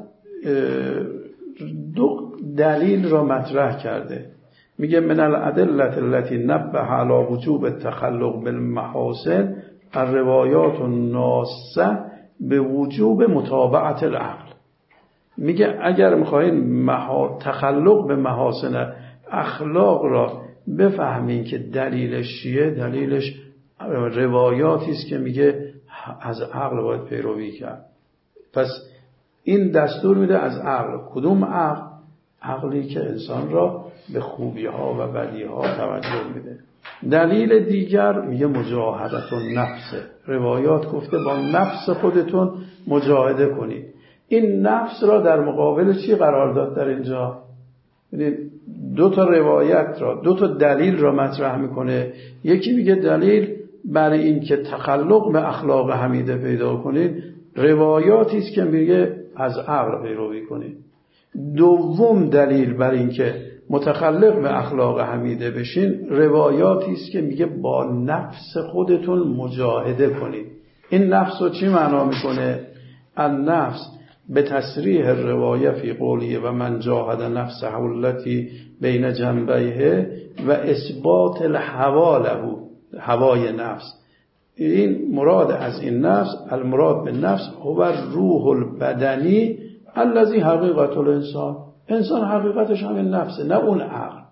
دو دلیل را مطرح کرده. میگه من الادله التي نبه على وجوب التخلق بالمحاسن الروایات الناصه به وجوب متابعت العقل. میگه اگر میخواین تخلق به محاسن اخلاق را بفهمین که دلیلش چیه، دلیلش روایاتی است که میگه از عقل باید پیروی کرد. پس این دستور میده از عقل. کدوم عقل؟ عقلی که انسان را به خوبی ها و بدی ها توجه میده. دلیل دیگر میگه مجاهدت النفس. روایات گفته با نفس خودتون مجاهده کنید. این نفس را در مقابل چی قرار داد در اینجا؟ ببینید دو تا روایت را، دو تا دلیل را مطرح میکنه. یکی میگه دلیل برای این که تخلق به اخلاق حمیده پیدا کنید روایاتی است که میگه از عقل پیروی کنید. دوم دلیل برای این که متخلق به اخلاق حمیده بشین روایاتی است که میگه با نفس خودتون مجاهده کنید. این نفس رو چی معنا میکنه؟ النفس به تصریح روایه فی قولیه و من جاهد نفسه التی بین جنبیه و اثبات الهوا له، هوای نفس. این مراد از این نفس، المراد به نفس هو روح البدنی الذی حقیقت الانسان. انسان حقیقتش همین نفسه، نه اون عقل.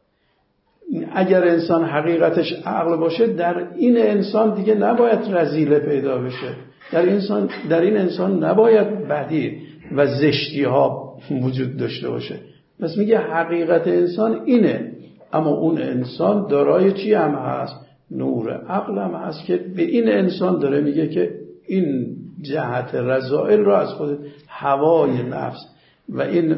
اگر انسان حقیقتش عقل باشه در این انسان دیگه نباید رذیله پیدا بشه، در این انسان نباید بدی و زشتی ها وجود داشته باشه. پس میگه حقیقت انسان اینه، اما اون انسان دارای چی هم هست؟ نور عقل هم هست که به این انسان داره میگه که این جهت رذائل را از خود هوای نفس و این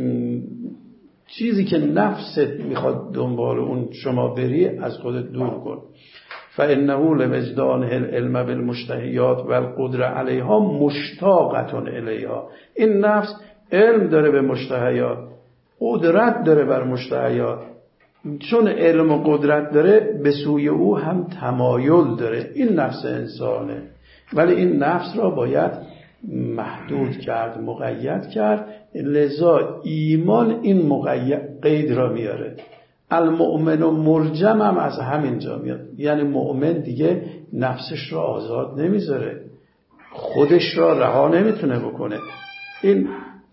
چیزی که نفست میخواد دنبال اون شما بری از خودت دور کن. فانه لوجدان العلم بالمشتهیات و القدره علیها مشتاقه الیها. این نفس علم داره به مشتهیات، قدرت داره بر مشتهیات. چون علم و قدرت داره به سوی او هم تمایل داره. این نفس انسانه، ولی این نفس را باید محدود کرد، مقید کرد. لذا ایمان این قید را میاره. المؤمن و مرجم هم از همینجا میاد، یعنی مؤمن دیگه نفسش را آزاد نمیذاره، خودش را رها نمیتونه بکنه. این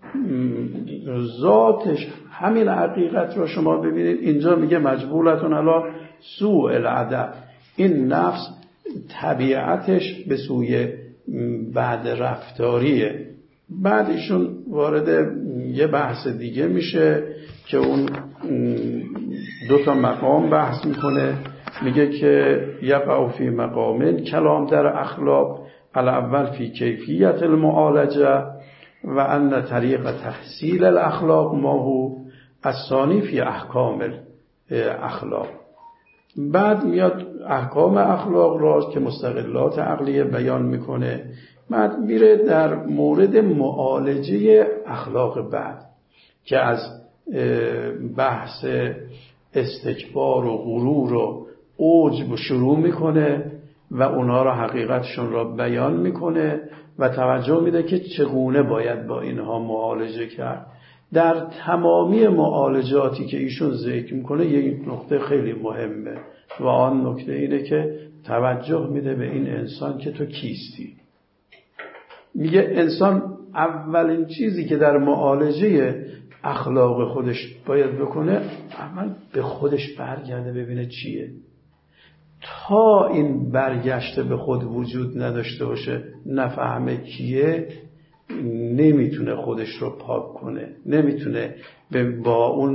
ذاتش همین حقیقت را شما ببینید اینجا میگه مجبولتون علی سوء الادب. این نفس طبیعتش به سوی بعد رفتاریه. بعد ایشون وارد یه بحث دیگه میشه که اون دو تا مقام بحث میکنه. میگه که یقع فی مقامین کلام در اخلاق، الاول فی کیفیت المعالجه و ان طریق تحصیل الاخلاق ما هو، الثانی فی احکام اخلاق. بعد میاد احکام اخلاق را که مستقلات عقلیه بیان میکنه. بعد میره در مورد معالجه اخلاق بعد که از بحث استکبار و غرور و عجب شروع میکنه و اونها را حقیقتشون را بیان میکنه و توجه میده که چگونه باید با اینها معالجه کرد. در تمامی معالجاتی که ایشون ذکر میکنه یک نکته خیلی مهمه و آن نکته اینه که توجه میده به این انسان که تو کیستی. میگه انسان اولین چیزی که در معالجه اخلاق خودش باید بکنه اول به خودش برگرده ببینه چیه. تا این برگشته به خود وجود نداشته باشه، نفهمه کیه، نمیتونه خودش رو پاک کنه، نمیتونه با اون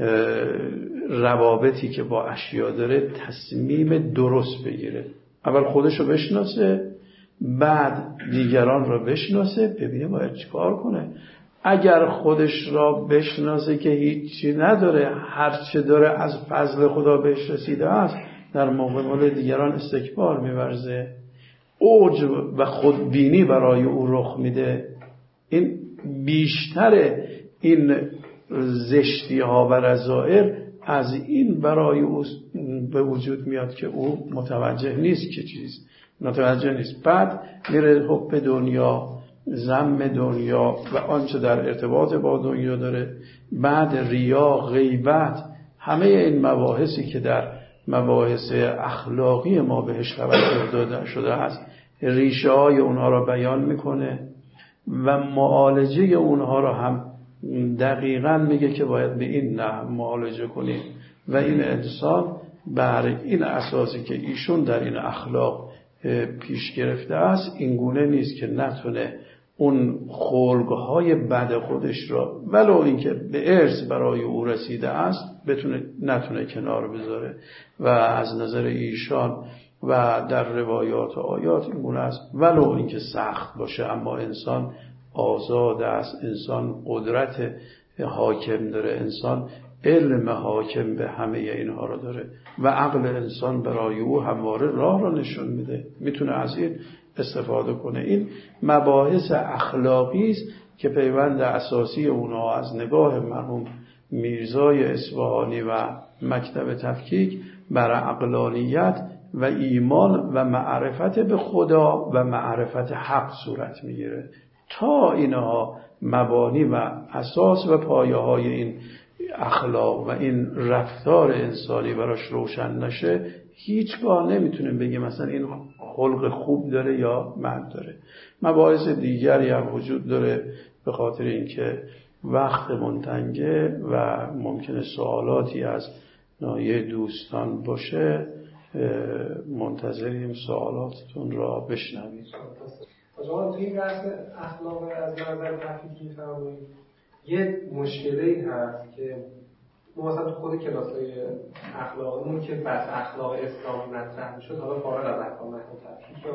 روابطی که با اشیا داره تصمیم درست بگیره. اول خودش رو بشناسه، بعد دیگران رو بشناسه، ببینه باید چیکار کنه. اگر خودش را بشناسه که هیچی نداره، هرچه داره از فضل خدا بهش رسیده است، در مقابل دیگران استکبار می‌ورزه، عجب و خودبینی برای او رخ میده. این بیشتر این زشتی ها و رذائل از این برای او به وجود میاد که او متوجه نیست که چیز متوجه نیست. بعد میره حب دنیا، ذم دنیا و آنچه در ارتباط با دنیا داره. بعد ریا، غیبت، همه این مباحثی که در مباحث اخلاقی ما بهش توجه داده شده است، ریشه های اونها را بیان میکنه. و معالجه اونها را هم دقیقاً میگه که باید به این نحو معالجه کنیم و این انسان بر این اساسی که ایشون در این اخلاق پیش گرفته است این گونه نیست که نتونه اون خلقهای بد خودش را ولو اینکه به ارث برای او رسیده است نتونه کنار بذاره و از نظر ایشان و در روایات و آیات این گونه است ولو اینکه سخت باشه اما انسان آزاد است، انسان قدرت حاکم داره، انسان علم حاکم به همه اینها رو داره و عقل انسان برای او همواره راه را نشون میده، میتونه از این استفاده کنه. این مباحث اخلاقی است که پیوند اساسی اونها از نگاه مرحوم میرزای اصفهانی و مکتب تفکیک بر عقلانیت و ایمان و معرفت به خدا و معرفت حق صورت میگیره. تا اینها مبانی و اساس و پایه های این اخلاق و این رفتار انسانی براش روشن نشه هیچگاه نمیتونیم بگیم مثلا این خلق خوب داره یا بد داره. مباحث دیگری هم وجود داره به خاطر اینکه وقت منتنگه و ممکنه سوالاتی از ناحیه دوستان باشه. منتظریم سوالاتتون را بشنوید. شما توی این بحث اخلاق از نظر تفکیک می‌فرمایید یه مشکلی هست که ما مثلا تو خود کلاس‌های اخلاقمون که بحث اخلاق اسلامی مطرح می‌شد حالا فارغ از احکام تفکیک یا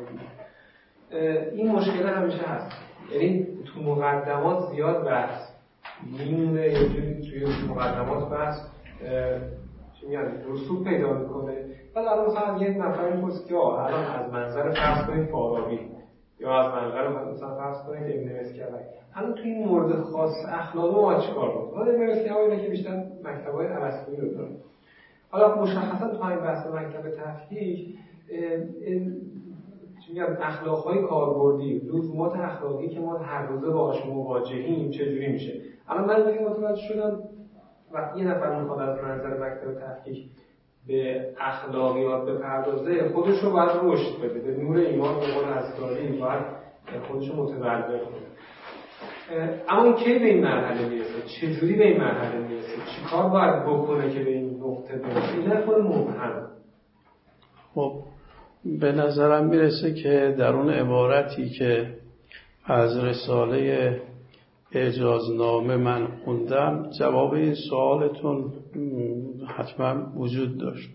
مطرح این مشکل همیشه هست، یعنی تو مقدمات زیاد بحث میمونه یه جوری توی مقدمات بحث چی میگن رسوب پیدا می‌کنه. بعد الان مثلا یه نفر می‌پرسه که الان از منظر فرض کنید فارابی یا از منظر مثلا فرض کنید ابن مسکوی الان توی این مورد خاص اخلاقی ما چیکار کنیم؟ حالا ابن مسکوی اینه که بیشتر مکتب‌های الاسکویی رو داره. حالا مشخصا تو همین بحث مکتب تفکیک چی میگم اخلاق‌های کاربردی، لزومات اخلاقی که ما هر روزه باهاش مواجهیم چجوری میشه؟ الان من دیگه متوجه شدم وقتی یه نفر میخواد از منظر مکتب تفکیک به اخلاقیات بپردازه خودش رو باید رشد بده، به نور ایمان و قول اسراری باید خودش رو متبلور کنه. اما این کی به این مرحله میرسه؟ چجوری به این مرحله میرسه؟ چیکار باید بکنه که به این نقطه برسه؟ این نکنه مبهم. خب به نظرم میرسه که در اون عبارتی که از رساله اعجازنامه من خوندم جواب این سوالتون حتما وجود داشت.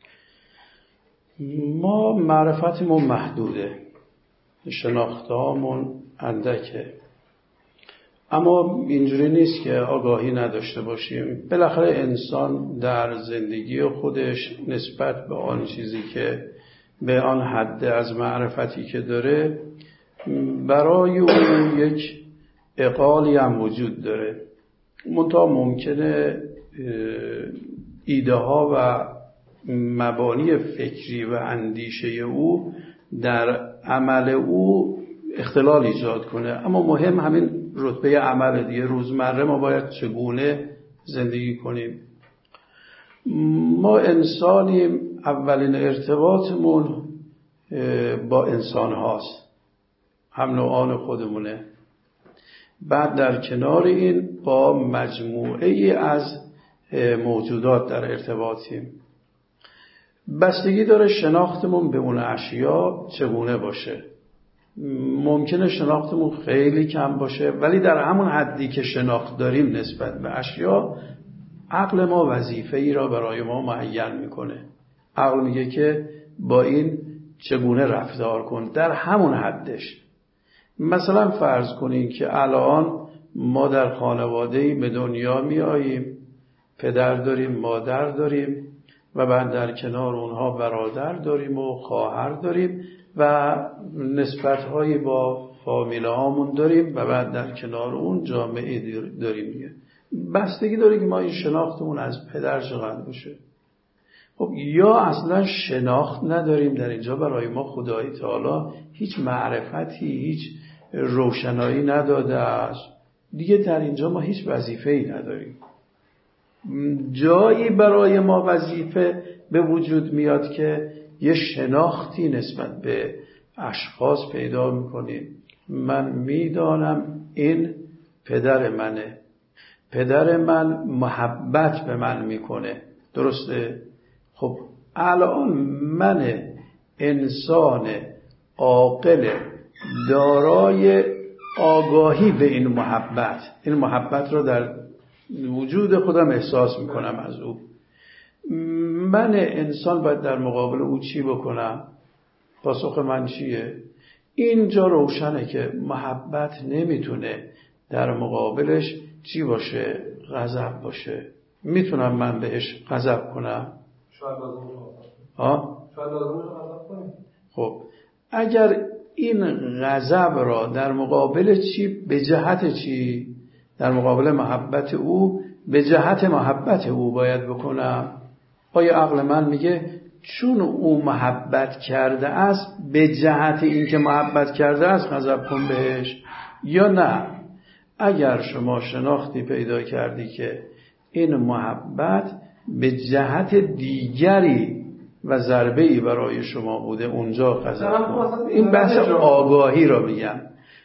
ما معرفتمون محدوده، شناختهامون اندکه، اما اینجوری نیست که آگاهی نداشته باشیم. بالاخره انسان در زندگی خودش نسبت به آن چیزی که به آن حد از معرفتی که داره برای اون یک اقالی هم وجود داره. منتها ممکنه ایده ها و مبانی فکری و اندیشه او در عمل او اختلال ایجاد کنه. اما مهم همین رتبه عمل دیگه. روزمره ما باید چگونه زندگی کنیم. ما انسانیم، اولین ارتباطمون با انسان هاست، هم نوعان خودمونه. بعد در کنار این با مجموعه ای از موجودات در ارتباطیم. بستگی داره شناختمون به اون اشیا چگونه باشه. ممکنه شناختمون خیلی کم باشه ولی در همون حدی که شناخت داریم نسبت به اشیا عقل ما وظیفه ای را برای ما معین میکنه. عقل میگه که با این چگونه رفتار کن در همون حدش. مثلا فرض کنین که الان ما در خانواده‌ای به دنیا می آییم، پدر داریم، مادر داریم و بعد در کنار اونها برادر داریم و خواهر داریم و نسبت‌هایی با فامیل هامون داریم و بعد در کنار اون جامعه داریم دیگه. بستگی داره که ما این شناختمون از پدر چقدر باشه. خب یا اصلا شناخت نداریم، در اینجا برای ما خدای تعالی هیچ معرفتی، هیچ روشنایی نداده است دیگه، در اینجا ما هیچ وظیفه‌ای نداریم. جایی برای ما وظیفه به وجود میاد که یه شناختی نسبت به اشخاص پیدا میکنیم. من میدانم این پدر منه، پدر من محبت به من میکنه، درسته؟ خب الان من انسان عاقل دارای آگاهی به این محبت را در وجود خودم احساس میکنم از او. من انسان باید در مقابل او چی بکنم؟ پاسخ من چیه؟ اینجا روشنه که محبت نمیتونه در مقابلش چی باشه؟ غضب باشه. میتونم من بهش غضب کنم؟ شاید لازم شاید لازم غضب کنیم. خب اگر این غضب را در مقابل چی؟ به جهت چی؟ در مقابل محبت او، به جهت محبت او باید بکنم. آیا عقل من میگه چون او محبت کرده است به جهت این که محبت کرده است غضب کن بهش؟ یا نه، اگر شما شناختی پیدا کردی که این محبت به جهت دیگری و ضربه‌ای برای شما بوده، اونجا غضب کن. این بحث آگاهی را میگم.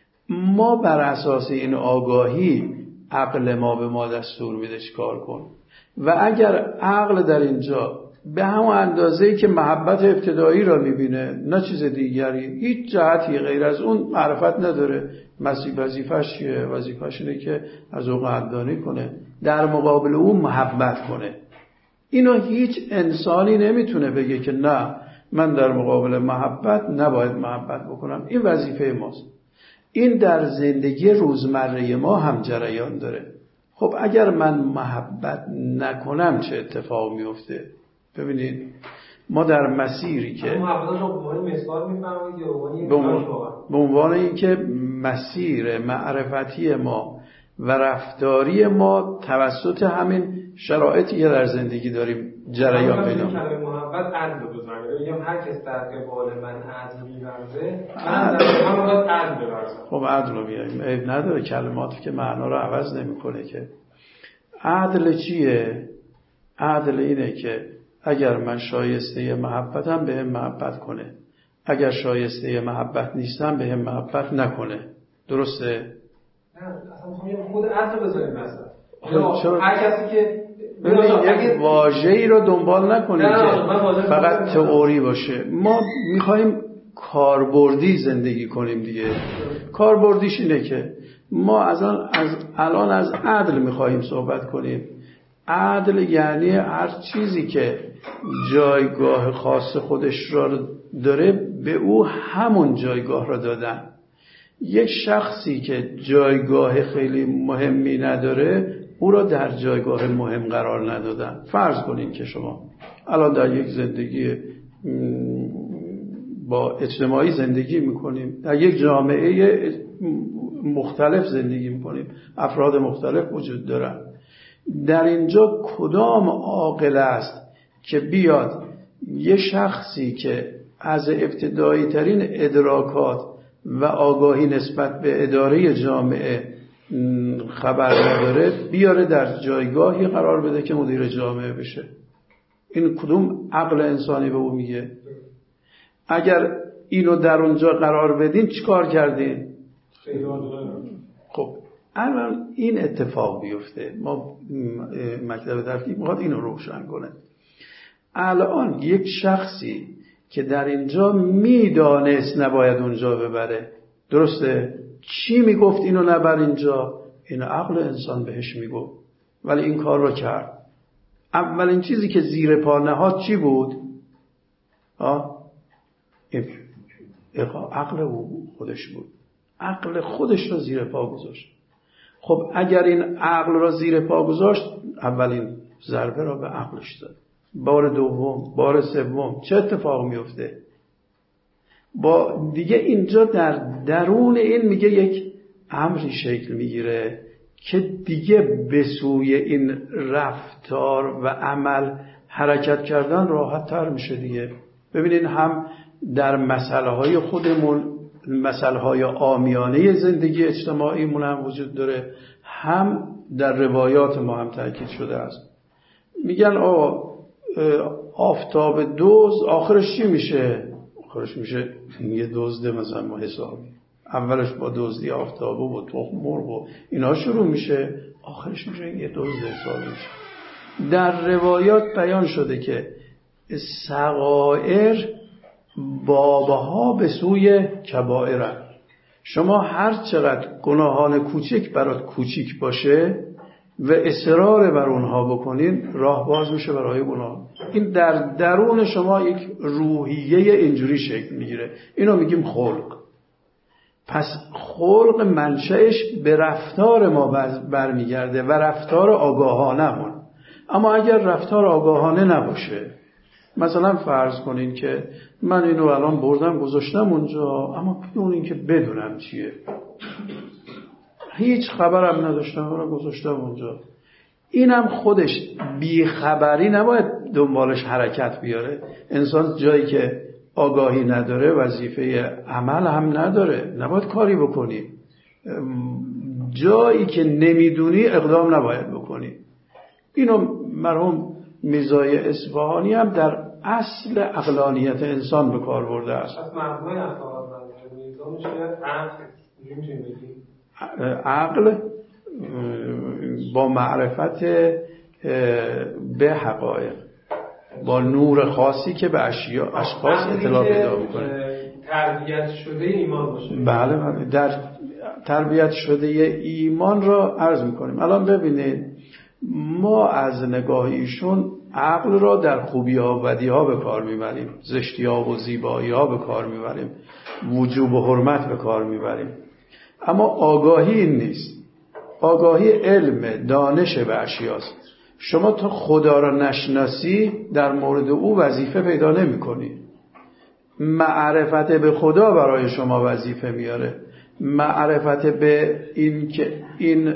ما بر اساس این آگاهی عقل ما به ما دستور میده چیکار کن. و اگر عقل در اینجا به همون اندازه‌ای که محبت ابتدایی را میبینه، نه چیز دیگری، هیچ جهتی غیر از اون معرفت نداره، وظیفه‌اش چیه؟ وظیفه‌اش اینه که از او قدردانی کنه، در مقابل او محبت کنه. اینو هیچ انسانی نمیتونه بگه که نه من در مقابل محبت نباید محبت بکنم. این وظیفه ماست. این در زندگی روزمره ما هم جریان داره. خب اگر من محبت نکنم چه اتفاق میفته؟ ببینید ما در مسیری که محبت رو به عنوان مثال میفهمید یا به عنوان اینکه مسیر معرفتی ما و رفتاری ما توسط همین شرایطی که در زندگی داریم جریان پیدا کنه. محبت عدل رو بزنه، میگم هر کس در قبال من عدل می‌ورزه، من در باید عدل بورزم. خب عدل رو بیاریم، عیب نداره، کلماتی که معنا رو عوض نمی‌کنه که. عدل چیه؟ عدل اینه که اگر من شایسته محبتم بهم محبت کنه، اگر شایسته محبت نیستم بهم محبت نکنه. درسته؟ نه اصلا میگم خود عدل بذاریم مثلا. هر کسی که یک واژه‌ای رو دنبال نکنیم که فقط تئوری باشه. ما می‌خوایم کاربردی زندگی کنیم دیگه. کاربردیش اینه که ما الان از عدل می‌خوایم صحبت کنیم. عدل یعنی هر چیزی که جایگاه خاص خودش را داره به او همون جایگاه را دادن. یک شخصی که جایگاه خیلی مهمی نداره او را در جایگاه مهم قرار ندادن. فرض کنین که شما الان در یک زندگی با اجتماعی زندگی میکنیم، در یک جامعه مختلف زندگی میکنیم، افراد مختلف وجود دارن. در اینجا کدام عاقل است که بیاد یه شخصی که از ابتدایی ترین ادراکات و آگاهی نسبت به اداره جامعه خبر نداره بیاره در جایگاهی قرار بده که مدیر جامعه بشه؟ این کدوم عقل انسانی به او میگه؟ اگر اینو در اونجا قرار بدین چیکار کردین؟ خب الان این اتفاق بیفته. ما مکتب تفکیک میخواد اینو روشن کنه. الان یک شخصی که در اینجا میدانست نباید اونجا ببره، درسته؟ چی میگفت اینو نبر اینجا؟ این عقل انسان بهش میگفت، ولی این کار رو کرد. اولین چیزی که زیر پا نهاد چی بود؟ عقل او خودش بود. عقل خودش رو زیر پا گذاشت. خب اگر این عقل را زیر پا گذاشت، اولین ضربه را به عقلش داد. بار دوم، بار سوم، چه اتفاق میفته؟ با دیگه اینجا در درون این میگه یک امری شکل میگیره که دیگه به سوی این رفتار و عمل حرکت کردن راحت تر میشه دیگه. ببینین هم در مسئله های خودمون، مسئله های عامیانه زندگی اجتماعیمون هم وجود داره، هم در روایات ما هم تاکید شده است. میگن آفتاب دوز آخرش چی میشه؟ آخرش میشه یه دزد مثلا ما حسابی، اولش با دزدی آفتابه و تخم مرغ و اینا شروع میشه، آخرش میشه یه دزد حسابی میشه. در روایات بیان شده که صغائر بابها به سوی کبائرن. شما هر چقدر گناهان کوچک برات کوچیک باشه و اصرار بر اونها بکنین، راه باز میشه برای گناه. این در درون شما یک روحیه اینجوری شکل میگیره. اینو میگیم خلق. پس خلق منشأش به رفتار ما برمیگرده و رفتار آگاهانمون. اما اگر رفتار آگاهانه نباشه، مثلا فرض کنین که من اینو الان بردم گذاشتم اونجا، اما بدون این که بدونم چیه، هیچ خبرم نداشتم اونو گذاشتم اونجا، اینم خودش بیخبری نباید دنبالش حرکت بیاره. انسان جایی که آگاهی نداره وظیفه عمل هم نداره، نباید کاری بکنی. جایی که نمیدونی اقدام نباید بکنی. اینو مرحوم میرزای اصفهانی هم در اصل عقلانیت انسان به کار برده است. از مفهوم اخلاق میرزا میشه عقل با معرفت به حقایق، با نور خاصی که به اشخاص اطلاع پیدا میکنه. تربیت شده ایمان باشه. بله، در تربیت شده ایمان را عرض میکنیم. الان ببینید ما از نگاه ایشون عقل را در خوبی ها و بدی ها به کار میبریم، زشتی ها و زیبایی ها به کار میبریم، وجوب و حرمت به کار میبریم. اما آگاهی این نیست. آگاهی علم، دانش به اشیاست. شما تا خدا را نشناسی در مورد او وظیفه پیدا نمی کنی. معرفت به خدا برای شما وظیفه میاره. معرفت به این که این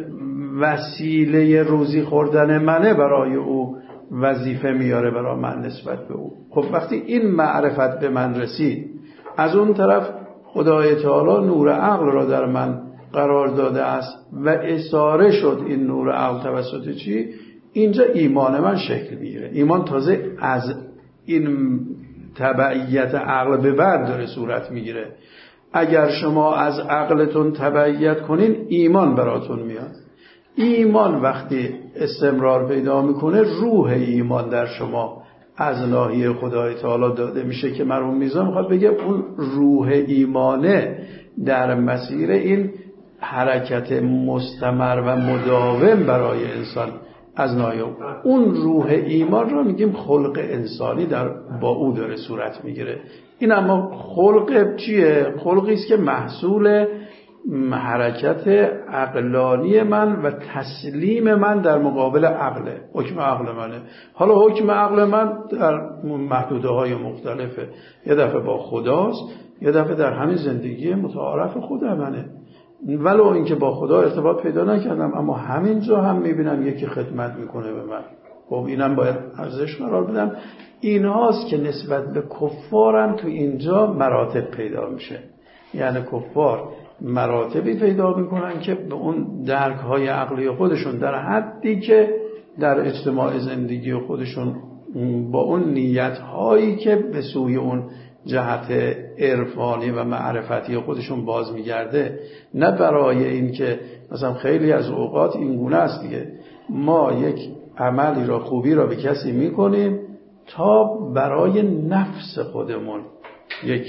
وسیله روزی خوردن منه برای او وظیفه میاره برای من نسبت به او. خب وقتی این معرفت به من رسید، از اون طرف خدای تعالی نور عقل را در من قرار داده است و اثاره شد این نور عقل توسط چی؟ اینجا ایمان من شکل میگیره. ایمان تازه از این تبعیت عقل به بعد داره صورت میگیره. اگر شما از عقلتون تبعیت کنین، ایمان براتون میاد. ایمان وقتی استمرار پیدا میکنه، روح ایمان در شما از ناحیه خدای تعالی داده میشه که مرحوم میرزا میخواد بگه اون روح ایمانه در مسیر این حرکت مستمر و مداوم برای انسان از ناحیه اون روح ایمان را میگیم خلق انسانی با او داره صورت میگیره. این اما خلق چیه؟ خلقی است که محصول حرکت عقلانی من و تسلیم من در مقابل عقله. حکم عقل منه. حالا حکم عقل من در محدوده های مختلفه. یه دفعه با خداست، یه دفعه در همین زندگی متعارف خود منه. ولو اینکه با خدا ارتباط پیدا نکردم، اما همینجا هم میبینم یکی خدمت میکنه به من. خب اینم باید ارزش قرار بدم. این هاست که نسبت به کفارم تو اینجا مراتب پیدا میشه. یعنی کفار مراتبی پیدا میکنن که به اون درک های عقلی خودشون در حدی که در اجتماع زندگی خودشون با اون نیت هایی که به سوی اون جهت عرفانی و معرفتی خودشون باز میگرده، نه برای این که مثلا خیلی از اوقات این گونه است دیگه، ما یک عملی را، خوبی را به کسی میکنیم تا برای نفس خودمون یک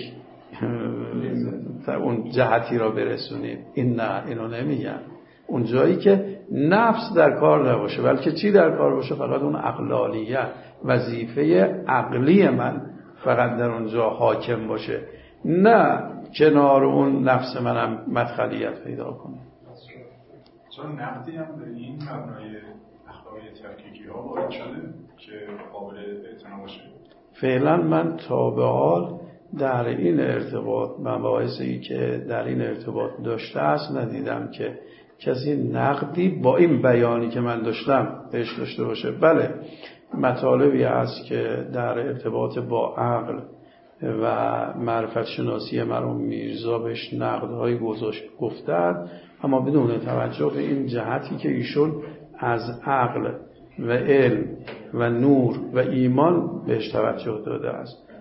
اون جهتی را برسونیم. این نه، اینو نمیگن. اون جایی که نفس در کار نباشه، بلکه چی در کار باشه؟ فقط اون عقلانیت، وظیفه عقلی من فقط در اونجا حاکم باشه، نه کنار اون نفس منم مدخلیت پیدا کنه. چون نقدی هم به این مبنای اخلاقی تفکیکی ها وارد شده که قابل اعتنا باشه. فعلا من تا به حال در این ارتباط، مباحثی که در این ارتباط داشته است ندیدم که کسی نقدی با این بیانی که من داشتم بهش داشته باشه. بله، مطالبی هست که در ارتباط با عقل و معرفت شناسی مرحوم میرزا بهش نقدهای گفتند، اما بدون توجه به این جهتی که ایشون از عقل و علم و نور و ایمان بهش توجه داده است.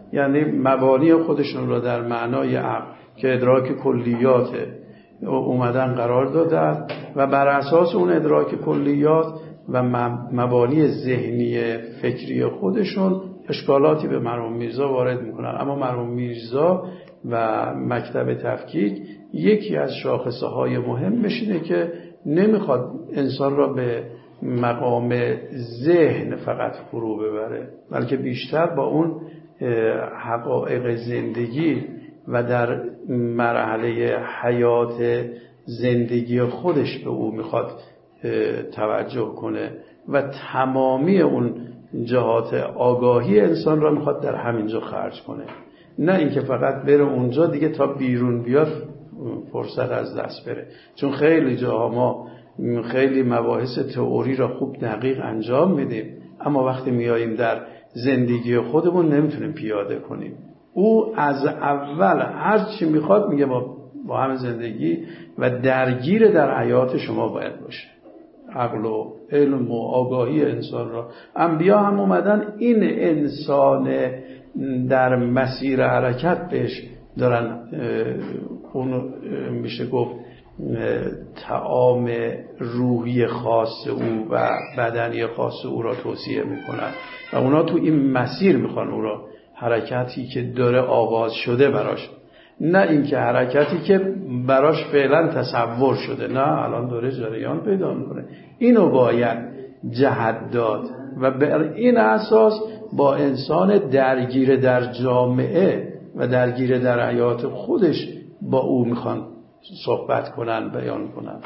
یعنی مبانی خودشون را در معنای عقل که ادراک کلیات اومدن قرار دادن و بر اساس اون ادراک کلیات و مبانی ذهنی فکری خودشون اشکالاتی به مرحوم میرزا وارد میکنن. اما مرحوم میرزا و مکتب تفکیک یکی از شاخصه های مهمش اینه که نمیخواد انسان را به مقام ذهن فقط فرو ببره، بلکه بیشتر با اون حقایق زندگی و در مرحله حیات زندگی خودش به او میخواد توجه کنه و تمامی اون جهات آگاهی انسان را میخواد در همینجا خرج کنه، نه اینکه فقط بره اونجا دیگه تا بیرون بیاد فرصت از دست بره. چون خیلی جاها ما خیلی مباحث تئوری را خوب دقیق انجام میدیم، اما وقتی میاییم در زندگی خودمون نمیتونیم پیاده کنیم. او از اول هر چی میخواد میگه با همه زندگی و درگیر در حیات شما باید باشه. عقل و علم و آگاهی انسان را انبیا هم اومدن این انسان در مسیر حرکت بهش دارن اون میشه گفت طعام روحی خاص او و بدنی خاص او را توصیه میکنن و اونا تو این مسیر میخوان او را حرکتی که داره آغاز شده براش، نه اینکه حرکتی که براش فعلا تصور شده، نه الان داره جریان پیدا میکنه. اینو باید جهت داد و بر این اساس با انسان درگیر در جامعه و درگیر در حیات خودش با او میخوان صحبت کنن، بیان کنن.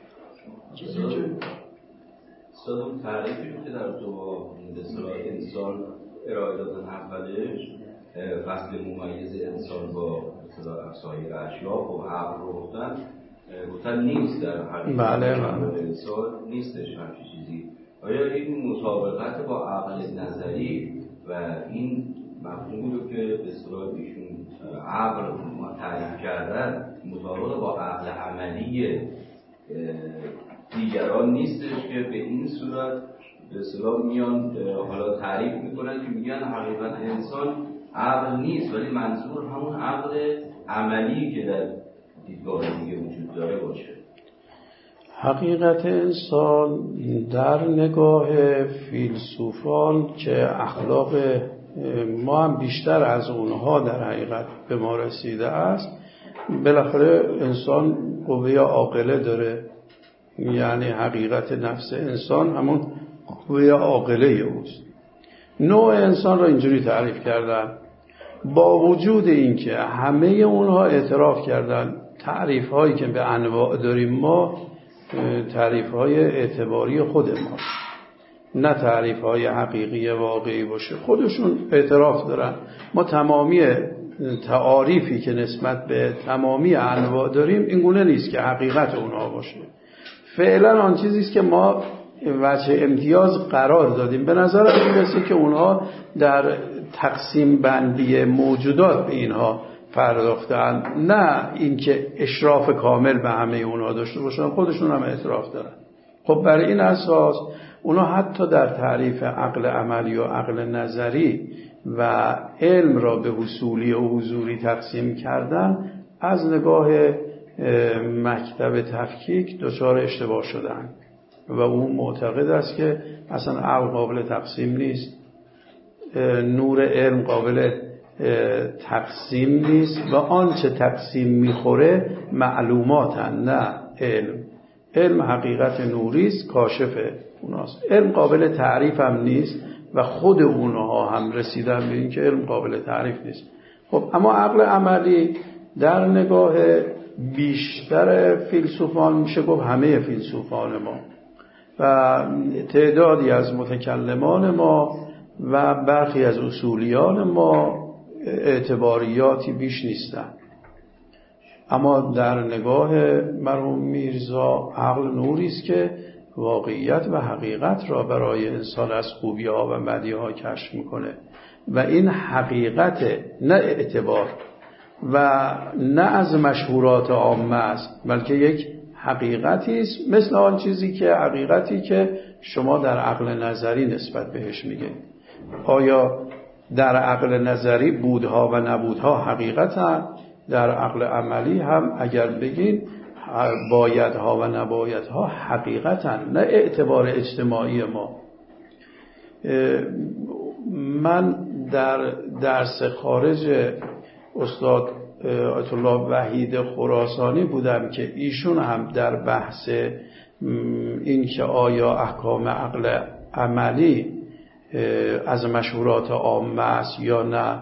اون تعریفی که در تو با انسان ارائه دادن اولش، فصل ممیز انسان با سایر اشیاء و عقل رو گفتن نیست در حقیقت انسان نیستش همچین چیزی. آیا این مطابقت با عقل نظری و این مفهومی رو که به اصطلاح ایشون عقل ما تعریف کردن مطابق با عقل عملی دیگران نیستش که به این صورت به اصطلاح میان حالا تعریف میکنن که میگن حقیقت انسان عقل نیست، ولی منظور همون عقل عملی که در دیدگاه دیگه وجود داره باشه. حقیقت انسان در نگاه فیلسوفان که اخلاق ما هم بیشتر از اونها در حقیقت به ما رسیده است، بالاخره انسان قوه عاقله داره، یعنی حقیقت نفس انسان همون قوه عاقله اوست. نوع انسان را اینجوری تعریف کردن، با وجود اینکه همه اونها اعتراف کردن تعریف هایی که به انواع داریم ما تعریف های اعتباری خود ما، نه تعریف های حقیقی واقعی باشه. خودشون اعتراف دارن ما تمامی تعاریفی که نسبت به تمامی انواع داریم اینگونه نیست که حقیقت اونها باشه. فعلا آن چیزیست که ما وجه امتیاز قرار دادیم. به نظر میرسه که اونها در تقسیم بندی موجودات به اینها پرداختن، نه اینکه اشراف کامل به همه اونها داشته باشن. خودشون هم اعتراف دارن. خب برای این اساس اونا حتی در تعریف عقل عملی و عقل نظری و علم را به حصولی و حضوری تقسیم کردن، از نگاه مکتب تفکیک دچار اشتباه شدن و اون معتقد است که اصلا عقل قابل تقسیم نیست، نور علم قابل تقسیم نیست و آنچه تقسیم میخوره معلوماتن نه علم. علم حقیقت نوری است، کاشف اوناست. علم قابل تعریف هم نیست و خود اونها هم رسیدن به این که علم قابل تعریف نیست. خب اما عقل عملی در نگاه بیشتر فیلسوفان، میشه گفت همه فیلسوفان ما و تعدادی از متکلمان ما و برخی از اصولیان ما اعتباریاتی بیش نیستن. اما در نگاه مرحوم میرزا عقل نوری است که واقعیت و حقیقت را برای انسان از خوبی‌ها و بدی‌ها کشف میکنه و این حقیقت نه اعتبار و نه از مشهورات عامه است، بلکه یک حقیقتی است، مثل آن چیزی که حقیقتی که شما در عقل نظری نسبت بهش میگه. آیا در عقل نظری بودها و نبودها حقیقتن، در عقل عملی هم اگر بگین بایدها و نبایدها حقیقتن، نه اعتبار اجتماعی ما. من در درس خارج استاد آیت الله وحید خراسانی بودم که ایشون هم در بحث این که آیا احکام عقل عملی از مشهورات عامه است یا نه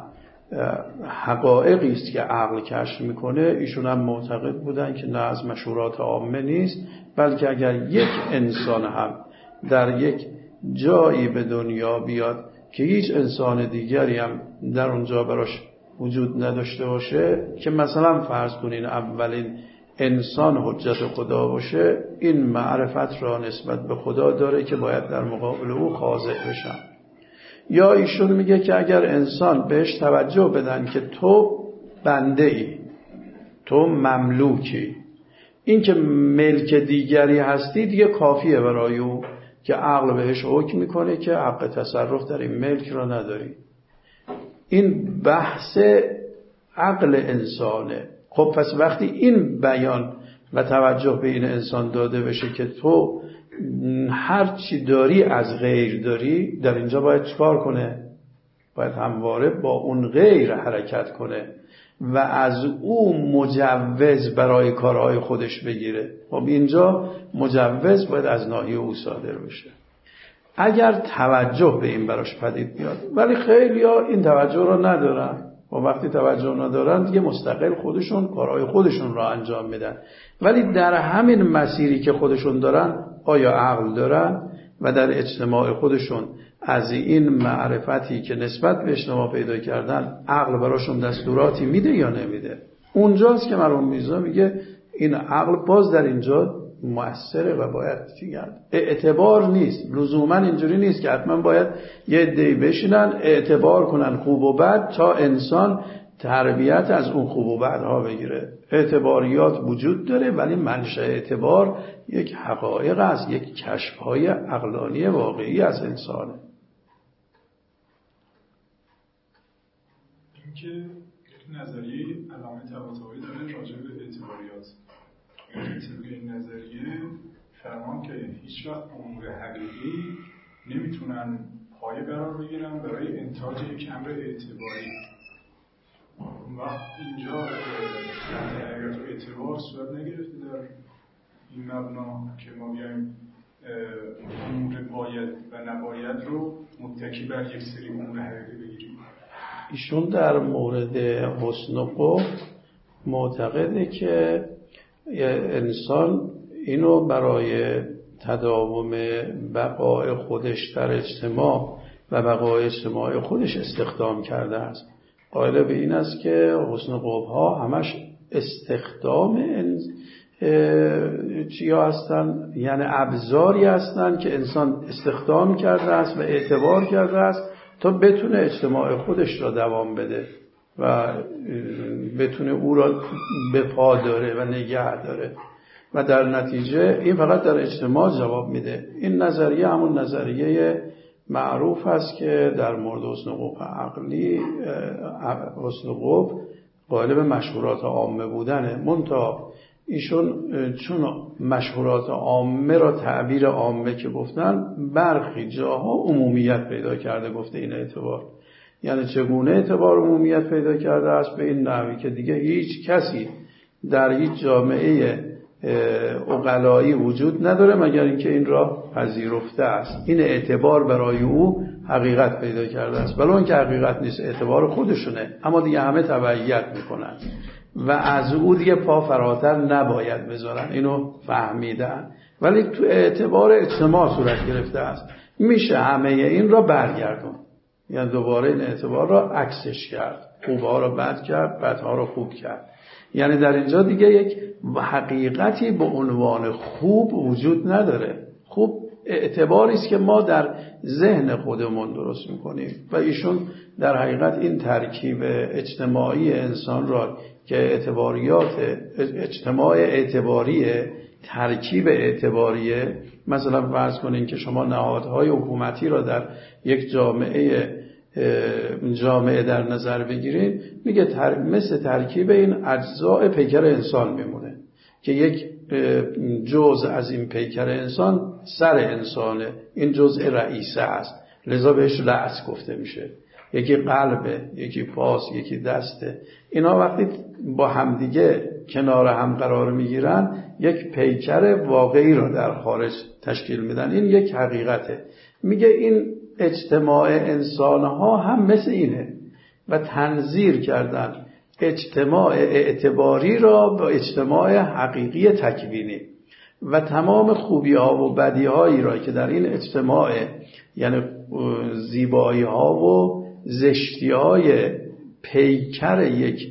حقایقی است که عقل کشف میکنه، ایشون هم معتقد بودن که نه از مشهورات عامه نیست، بلکه اگر یک انسان هم در یک جایی به دنیا بیاد که هیچ انسان دیگری هم در اونجا براش وجود نداشته باشه، که مثلا فرض کنین اولین انسان حجت خدا باشه، این معرفت را نسبت به خدا داره که باید در مقابل او خاضع بشن. یا ایشون میگه که اگر انسان بهش توجه بدن که تو بنده ای، تو مملوکی، این که ملک دیگری هستی دیگه کافیه برای او که عقل بهش حکم میکنه که حق تصرف در این ملک را نداری. این بحث عقل انسانه. خب پس وقتی این بیان و توجه به این انسان داده بشه که تو هر چی داری از غیر داری، در اینجا باید چکار کنه؟ باید همواره با اون غیر حرکت کنه و از او مجوز برای کارهای خودش بگیره. خب اینجا مجوز باید از ناحیه او صادر بشه اگر توجه به این براش پدید بیاد. ولی خیلی ها این توجه رو ندارن و وقتی توجه ندارن دیگه مستقل خودشون کارهای خودشون را انجام میدن. ولی در همین مسیری که خودشون دارن آیا عقل دارن و در اجتماع خودشون از این معرفتی که نسبت به اجتماع پیدا کردن عقل براشون دستوراتی میده یا نمیده؟ اونجاست که مرحوم میرزا میگه این عقل باز در اینجا مؤثره و باید اعتبار نیست. لزوما اینجوری نیست که حتما باید یه عده‌ای بشینن اعتبار کنن خوب و بد تا انسان تربیت از اون خوب و بدها بگیره. اعتباریات وجود داره ولی منشأ اعتبار یک حقایق است، یک کشف‌های عقلانی واقعی از انسانه. اینکه یک نظریه علامه طباطبایی داره راجع به اعتباریات. طبق این نظریه فرمان که هیچ وقت امور حقیقی نمیتونن پایه قرار بگیرن برای انتاج یک امر اعتباری. وقت اینجا اگر تو اعتبار صورت نگرفته در این مبنا که ما بیایم امور باید و نباید رو متکی بر یک سری امور حقیقی بگیریم. ایشون در مورد حسن و قبح معتقده که انسان اینو برای تداوم بقای خودش در اجتماع و بقای اجتماع خودش استخدام کرده است. قائل به این است که حسن و قبح ها همش استخدام چیا هستن؟ یعنی ابزاری هستن که انسان استخدام کرده است و اعتبار کرده است تا بتونه اجتماع خودش را دوام بده و بتونه او را به پا داره و نگه داره و در نتیجه این فقط در اجتماع جواب میده. این نظریه همون نظریه معروف است که در مورد حسن و قبح عقلی، حسن و قبح قائل به مشهورات عامه بودنه. منتها ایشون چون مشهورات عامه را تعبیر عامه که گفتن برخی جاها عمومیت پیدا کرده، گفته این اعتبار. یعنی چگونه اعتبار عمومیت پیدا کرده است؟ به این نحوی که دیگه هیچ کسی در هیچ جامعه عقلایی وجود نداره مگر اینکه این را پذیرفته است. این اعتبار برای او حقیقت پیدا کرده است، ولی اون که حقیقت نیست، اعتبار خودشونه، اما دیگه همه تبعیت میکنن و از او دیگه پا فراتر نباید بذارن. اینو فهمیدن ولی تو اعتبار اجتماع صورت گرفته است. میشه همه این را برگردون، یعنی دوباره این اعتبار را عکسش کرد، خوبها را بد کرد، بدها را خوب کرد. یعنی در اینجا دیگه یک حقیقتی به عنوان خوب وجود نداره. خوب اعتباری است که ما در ذهن خودمون درست میکنیم و ایشون در حقیقت این ترکیب اجتماعی انسان را که اعتباریات اجتماع اعتباریه، ترکیب اعتباریه. مثلا فرض کنین که شما نهادهای حکومتی را در یک جامعه جامعه در نظر بگیریم، میگه مثل ترکیب این اجزاء پیکر انسان میمونه که یک جزء از این پیکر انسان سر انسانه، این جزء رئیسه است، لذا بهش رأس گفته میشه. یکی قلبه، یکی پاست، یکی دسته. اینا وقتی با همدیگه کنار هم قرار میگیرن یک پیکر واقعی رو در خارج تشکیل میدن. این یک حقیقته. میگه این اجتماع انسانها هم مثل اینه و تنظیر کردن اجتماع اعتباری را با اجتماع حقیقی تکوینی و تمام خوبی ها و بدی هایی را که در این اجتماع، یعنی زیبایی ها و زشتی های پیکر یک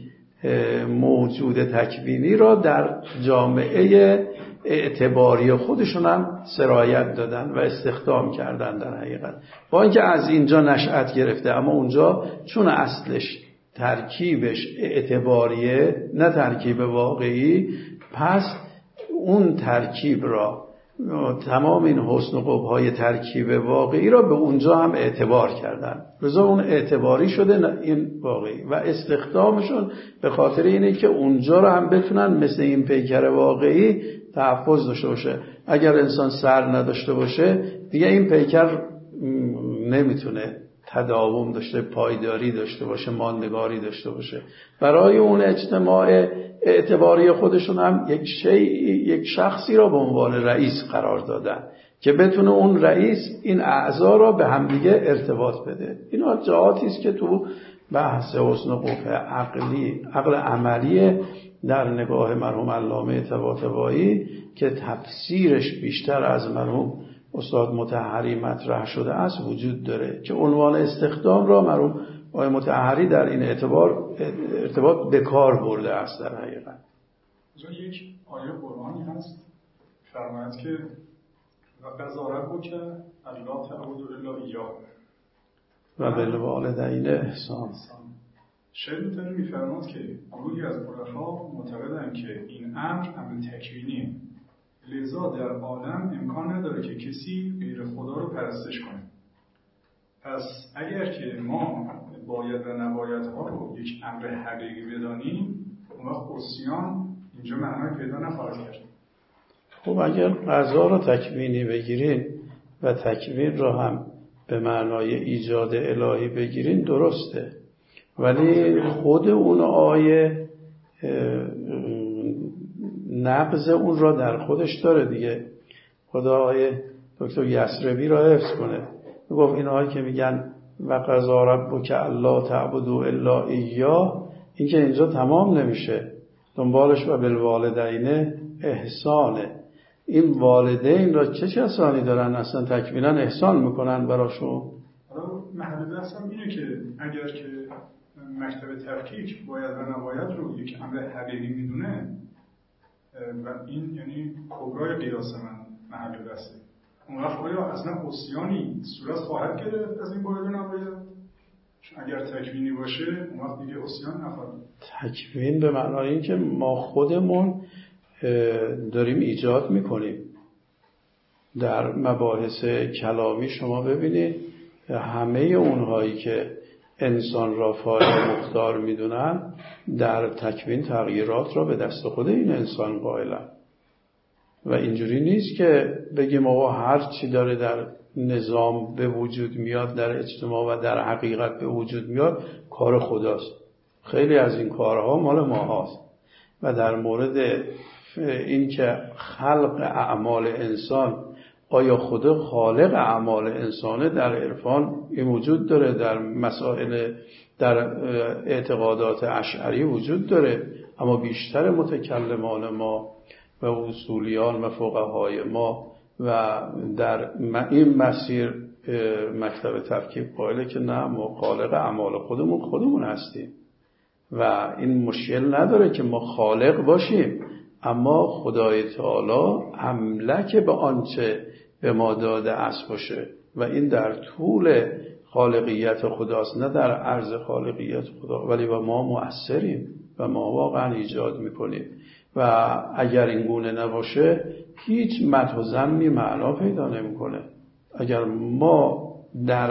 موجود تکوینی را در جامعه اعتباری خودشون هم سرایت دادن و استخدام کردن در حقیقت، با اینکه از اینجا نشأت گرفته، اما اونجا چون اصلش ترکیبش اعتباریه نه ترکیب واقعی، پس اون ترکیب را، تمام این حسن و قبح‌های ترکیب واقعی را به اونجا هم اعتبار کردن، لذا اون اعتباری شده این واقعی و استخدامشون به خاطر اینه که اونجا را هم بتونن مثل این پیکر واقعی تحفظ داشته باشه. اگر انسان سر نداشته باشه دیگه این پیکر نمیتونه تداوم داشته، پایداری داشته باشه، ماندگاری داشته باشه. برای اون اجتماع اعتباری خودشون هم یک شخصی را به عنوان رئیس قرار دادن که بتونه اون رئیس این اعضا را به همدیگه ارتباط بده. اینا جهاتی است که تو بحث حسن و قبح عقل عملی در نگاه مرحوم علامه طباطبایی که تفسیرش بیشتر از مرحوم استاد مطهری مطرح شده است وجود داره که عنوان استخدام را مرحوم آقای مطهری در این ارتباط به کار برده است. در حقیقت یک آیه قرآنی هست فرماید که و قضا ربک الا تعبدوا الا ایاه و بالوالدین احسان. شیخ مطهری میفرماد که گروهی از عرفا معتقدند که این امر تکوینیه، لذا در عالم امکان نداره که کسی غیر خدا رو پرستش کنه. پس اگر که ما باید و نباید ها رو یک امر حقیقی بدانیم، اون وقت عصیان اینجا معنای پیدا نخواهد کرد. خب اگر قضا رو تکوینی بگیرین و تکوین رو هم به معنای ایجاد الهی بگیرین درسته، ولی خود اون آیه نقض اون را در خودش داره دیگه. خدای دکتر یسربی را حفظ کنه میگفت اینهایی که میگن و قضا ربک الا تعبدوا الا ایاه، این که اینجا تمام نمیشه، دنبالش و بالوالدین احسانه. این والدین را چه کسانی دارن اصلا تکمیلا احسان میکنن براشون؟ محل بحثم اینه که اگر که مکتب تفکیک باید و نباید رو یک امر حقیقی میدونه و این یعنی کبرای قیاس من محل بحثه، اون وقت آیا اصلا عصیانی صورت خواهد گرفت از این باید و نباید؟ اگر تکوینی باشه اون وقت دیگه عصیان نخواهد. تکوین به معنای این که ما خودمون داریم ایجاد میکنیم. در مباحث کلامی شما ببینید همه اونهایی که انسان را فاعل مختار میدونن در تکوین تغییرات را به دست خود این انسان قائلن و اینجوری نیست که بگیم آقا هر چی داره در نظام به وجود میاد، در اجتماع و در حقیقت به وجود میاد کار خداست. خیلی از این کارها مال ما هاست و در مورد این که خلق اعمال انسان، آیا خدا خالق اعمال انسانه، در عرفان این وجود داره، در مسائل در اعتقادات اشعری وجود داره، اما بیشتر متکلمان ما و اصولیان و فقهای ما و در این مسیر مکتب تفکیک قائله که نه، ما خالق اعمال خودمون هستیم و این مشکل نداره که ما خالق باشیم، اما خدای تعالی املک به آنچه به ما داده است باشه و این در طول خالقیت خداست نه در عرض خالقیت خدا، ولی و ما مؤثریم و ما واقعا ایجاد میکنیم و اگر این گونه نباشه هیچ مدح و ذمی معنا پیدا نمیکنه. اگر ما در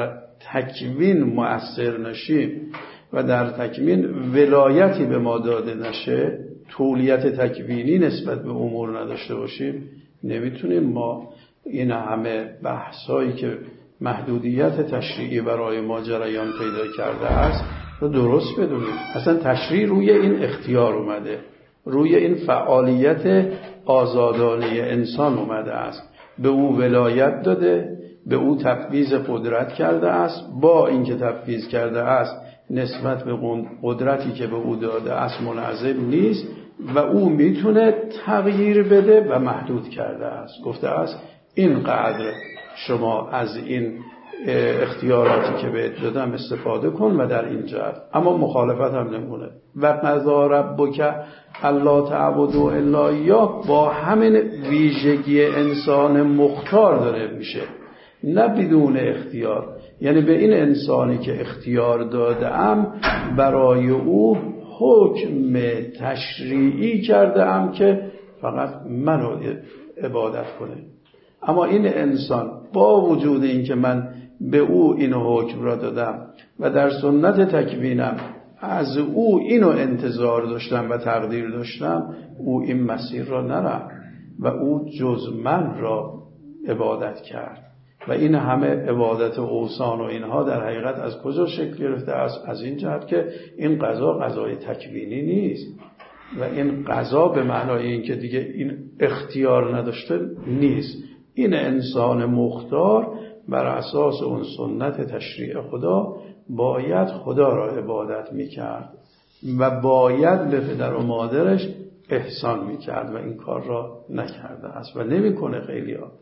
تکوین مؤثر نشیم و در تکوین ولایتی به ما داده نشه، تولیت تکوینی نسبت به امور نداشته باشیم، نمیتونیم ما این همه بحثایی که محدودیت تشریعی برای ما جریان پیدا کرده است رو درست بدونیم. اصلا تشریع روی این اختیار اومده، روی این فعالیت آزادانه انسان اومده است، به او ولایت داده، به او تفویض قدرت کرده است. با اینکه تفویض کرده است نسبت به قدرتی که به او داده است منعزل نیست و او میتونه تغییر بده و محدود کرده است. گفته است اینقدر شما از این اختیاراتی که بهت دادم استفاده کن و در این جهت، اما مخالفت هم نمونه. و قضا ربک الا تعبدوا الا ایاه با همین ویژگی انسان مختار داره میشه، نه بدون اختیار. یعنی به این انسانی که اختیار دادم برای او حکم تشریعی کردم که فقط منو عبادت کنه. اما این انسان با وجود این که من به او اینو حکم را دادم و در سنت تکوینم از او اینو انتظار داشتم و تقدیر داشتم، او این مسیر را نرفت و او جز من را عبادت کرد. و این همه عبادت اوثان و اینها در حقیقت از کجا شکل گرفته است؟ از این جهت که این قضا قضای تکوینی نیست و این قضا به معنای این که دیگه این اختیار نداشته نیست. این انسان مختار بر اساس اون سنت تشریع خدا باید خدا را عبادت میکرد و باید به پدر و مادرش احسان میکرد و این کار را نکرده است و نمیکنه. خیلی ها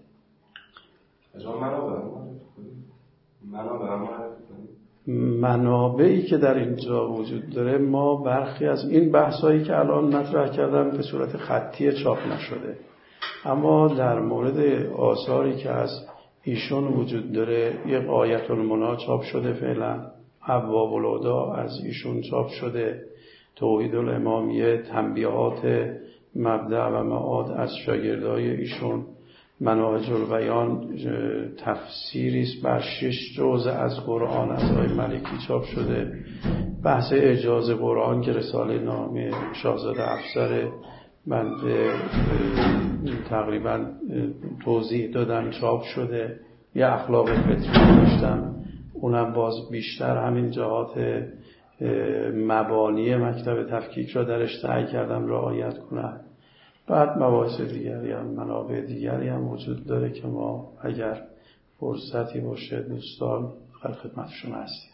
منابعی که در اینجا وجود داره، ما برخی از این بحثایی که الان مطرح کردم به صورت خطی چاپ نشده، اما در مورد آثاری که از ایشون وجود داره، یک آیت المنا چاپ شده فعلا، ابواب الهدی از ایشون چاپ شده، توحید الامامیه، تنبیهات مبدأ و معاد از شاگردای ایشون، مناهج البیان تفسیری است بر 6 جزء از قرآن از آقای ملکی چاپ شده، بحث اعجاز قرآن که رساله نامه شاهزاده افسر بنده تقریبا توضیح دادن چاپ شده. یه اخلاق فطری داشتم، اونم باز بیشتر همین جهات مبانی مکتب تفکیک را درش سعی کردم رعایت کنم. بعد مباحث دیگری هم، منابع دیگری هم وجود داره که ما اگر فرصتی باشه دوستان در خدمتشون هستیم.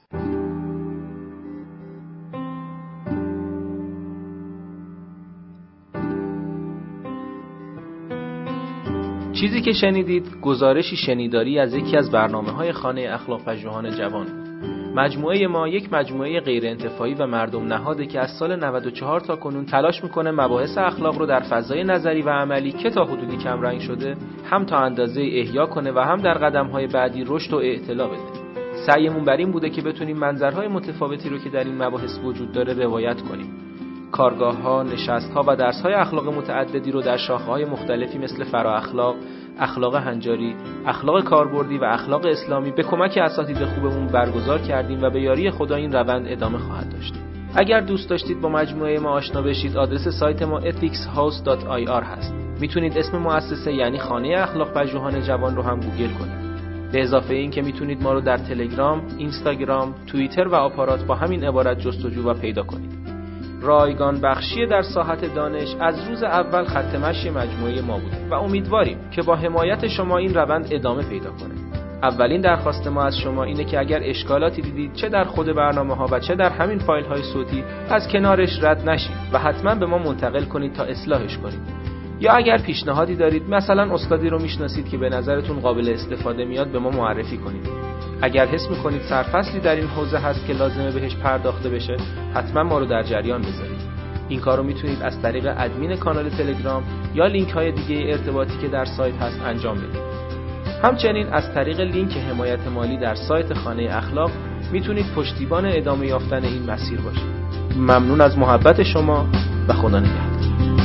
چیزی که شنیدید گزارشی شنیداری از یکی از برنامه‌های خانه اخلاق پژوهان جوان. مجموعه ما یک مجموعه غیر انتفاعی و مردم نهاده که از سال 94 تا کنون تلاش میکنه مباحث اخلاق رو در فضای نظری و عملی که تا حدودی کم رنگ شده هم تا اندازه احیا کنه و هم در قدم‌های بعدی رشد و اطلاع بده. سعیمون بر این بوده که بتونیم منظرهای متفاوتی رو که در این مباحث وجود داره روایت کنیم. کارگاه‌ها، نشست‌ها و درس‌های اخلاق متعددی رو در شاخه‌های مختلفی مثل فرا اخلاق، اخلاق هنجاری، اخلاق کاربردی و اخلاق اسلامی به کمک اساتید خوبمون برگزار کردیم و به یاری خدا این روند ادامه خواهد داشت. اگر دوست داشتید با مجموعه ما آشنا بشید، آدرس سایت ما ethicshouse.ir هست. میتونید اسم مؤسسه یعنی خانه اخلاق پژوهان جوان رو هم گوگل کنید. به اضافه این که میتونید ما رو در تلگرام، اینستاگرام، توییتر و آپارات با همین عبارت جستجو و پیدا کنید. رایگان بخشی در ساحت دانش از روز اول خط مشی مجموعه ما بوده و امیدواریم که با حمایت شما این روند ادامه پیدا کنه. اولین درخواست ما از شما اینه که اگر اشکالاتی دیدید چه در خود برنامه‌ها و چه در همین فایل‌های صوتی از کنارش رد نشید و حتما به ما منتقل کنید تا اصلاحش کنیم. یا اگر پیشنهادی دارید، مثلا استادی رو میشناسید که به نظرتون قابل استفاده میاد، به ما معرفی کنید. اگر حس میکنید سرفصلی در این حوزه هست که لازمه بهش پرداخته بشه، حتما ما رو در جریان بذارید. این کارو میتونید از طریق ادمین کانال تلگرام یا لینک های دیگه ارتباطی که در سایت هست انجام بدید. همچنین از طریق لینک حمایت مالی در سایت خانه اخلاق میتونید پشتیبان ادامه یافتن این مسیر باشید. ممنون از محبت شما و خدا نگهدار.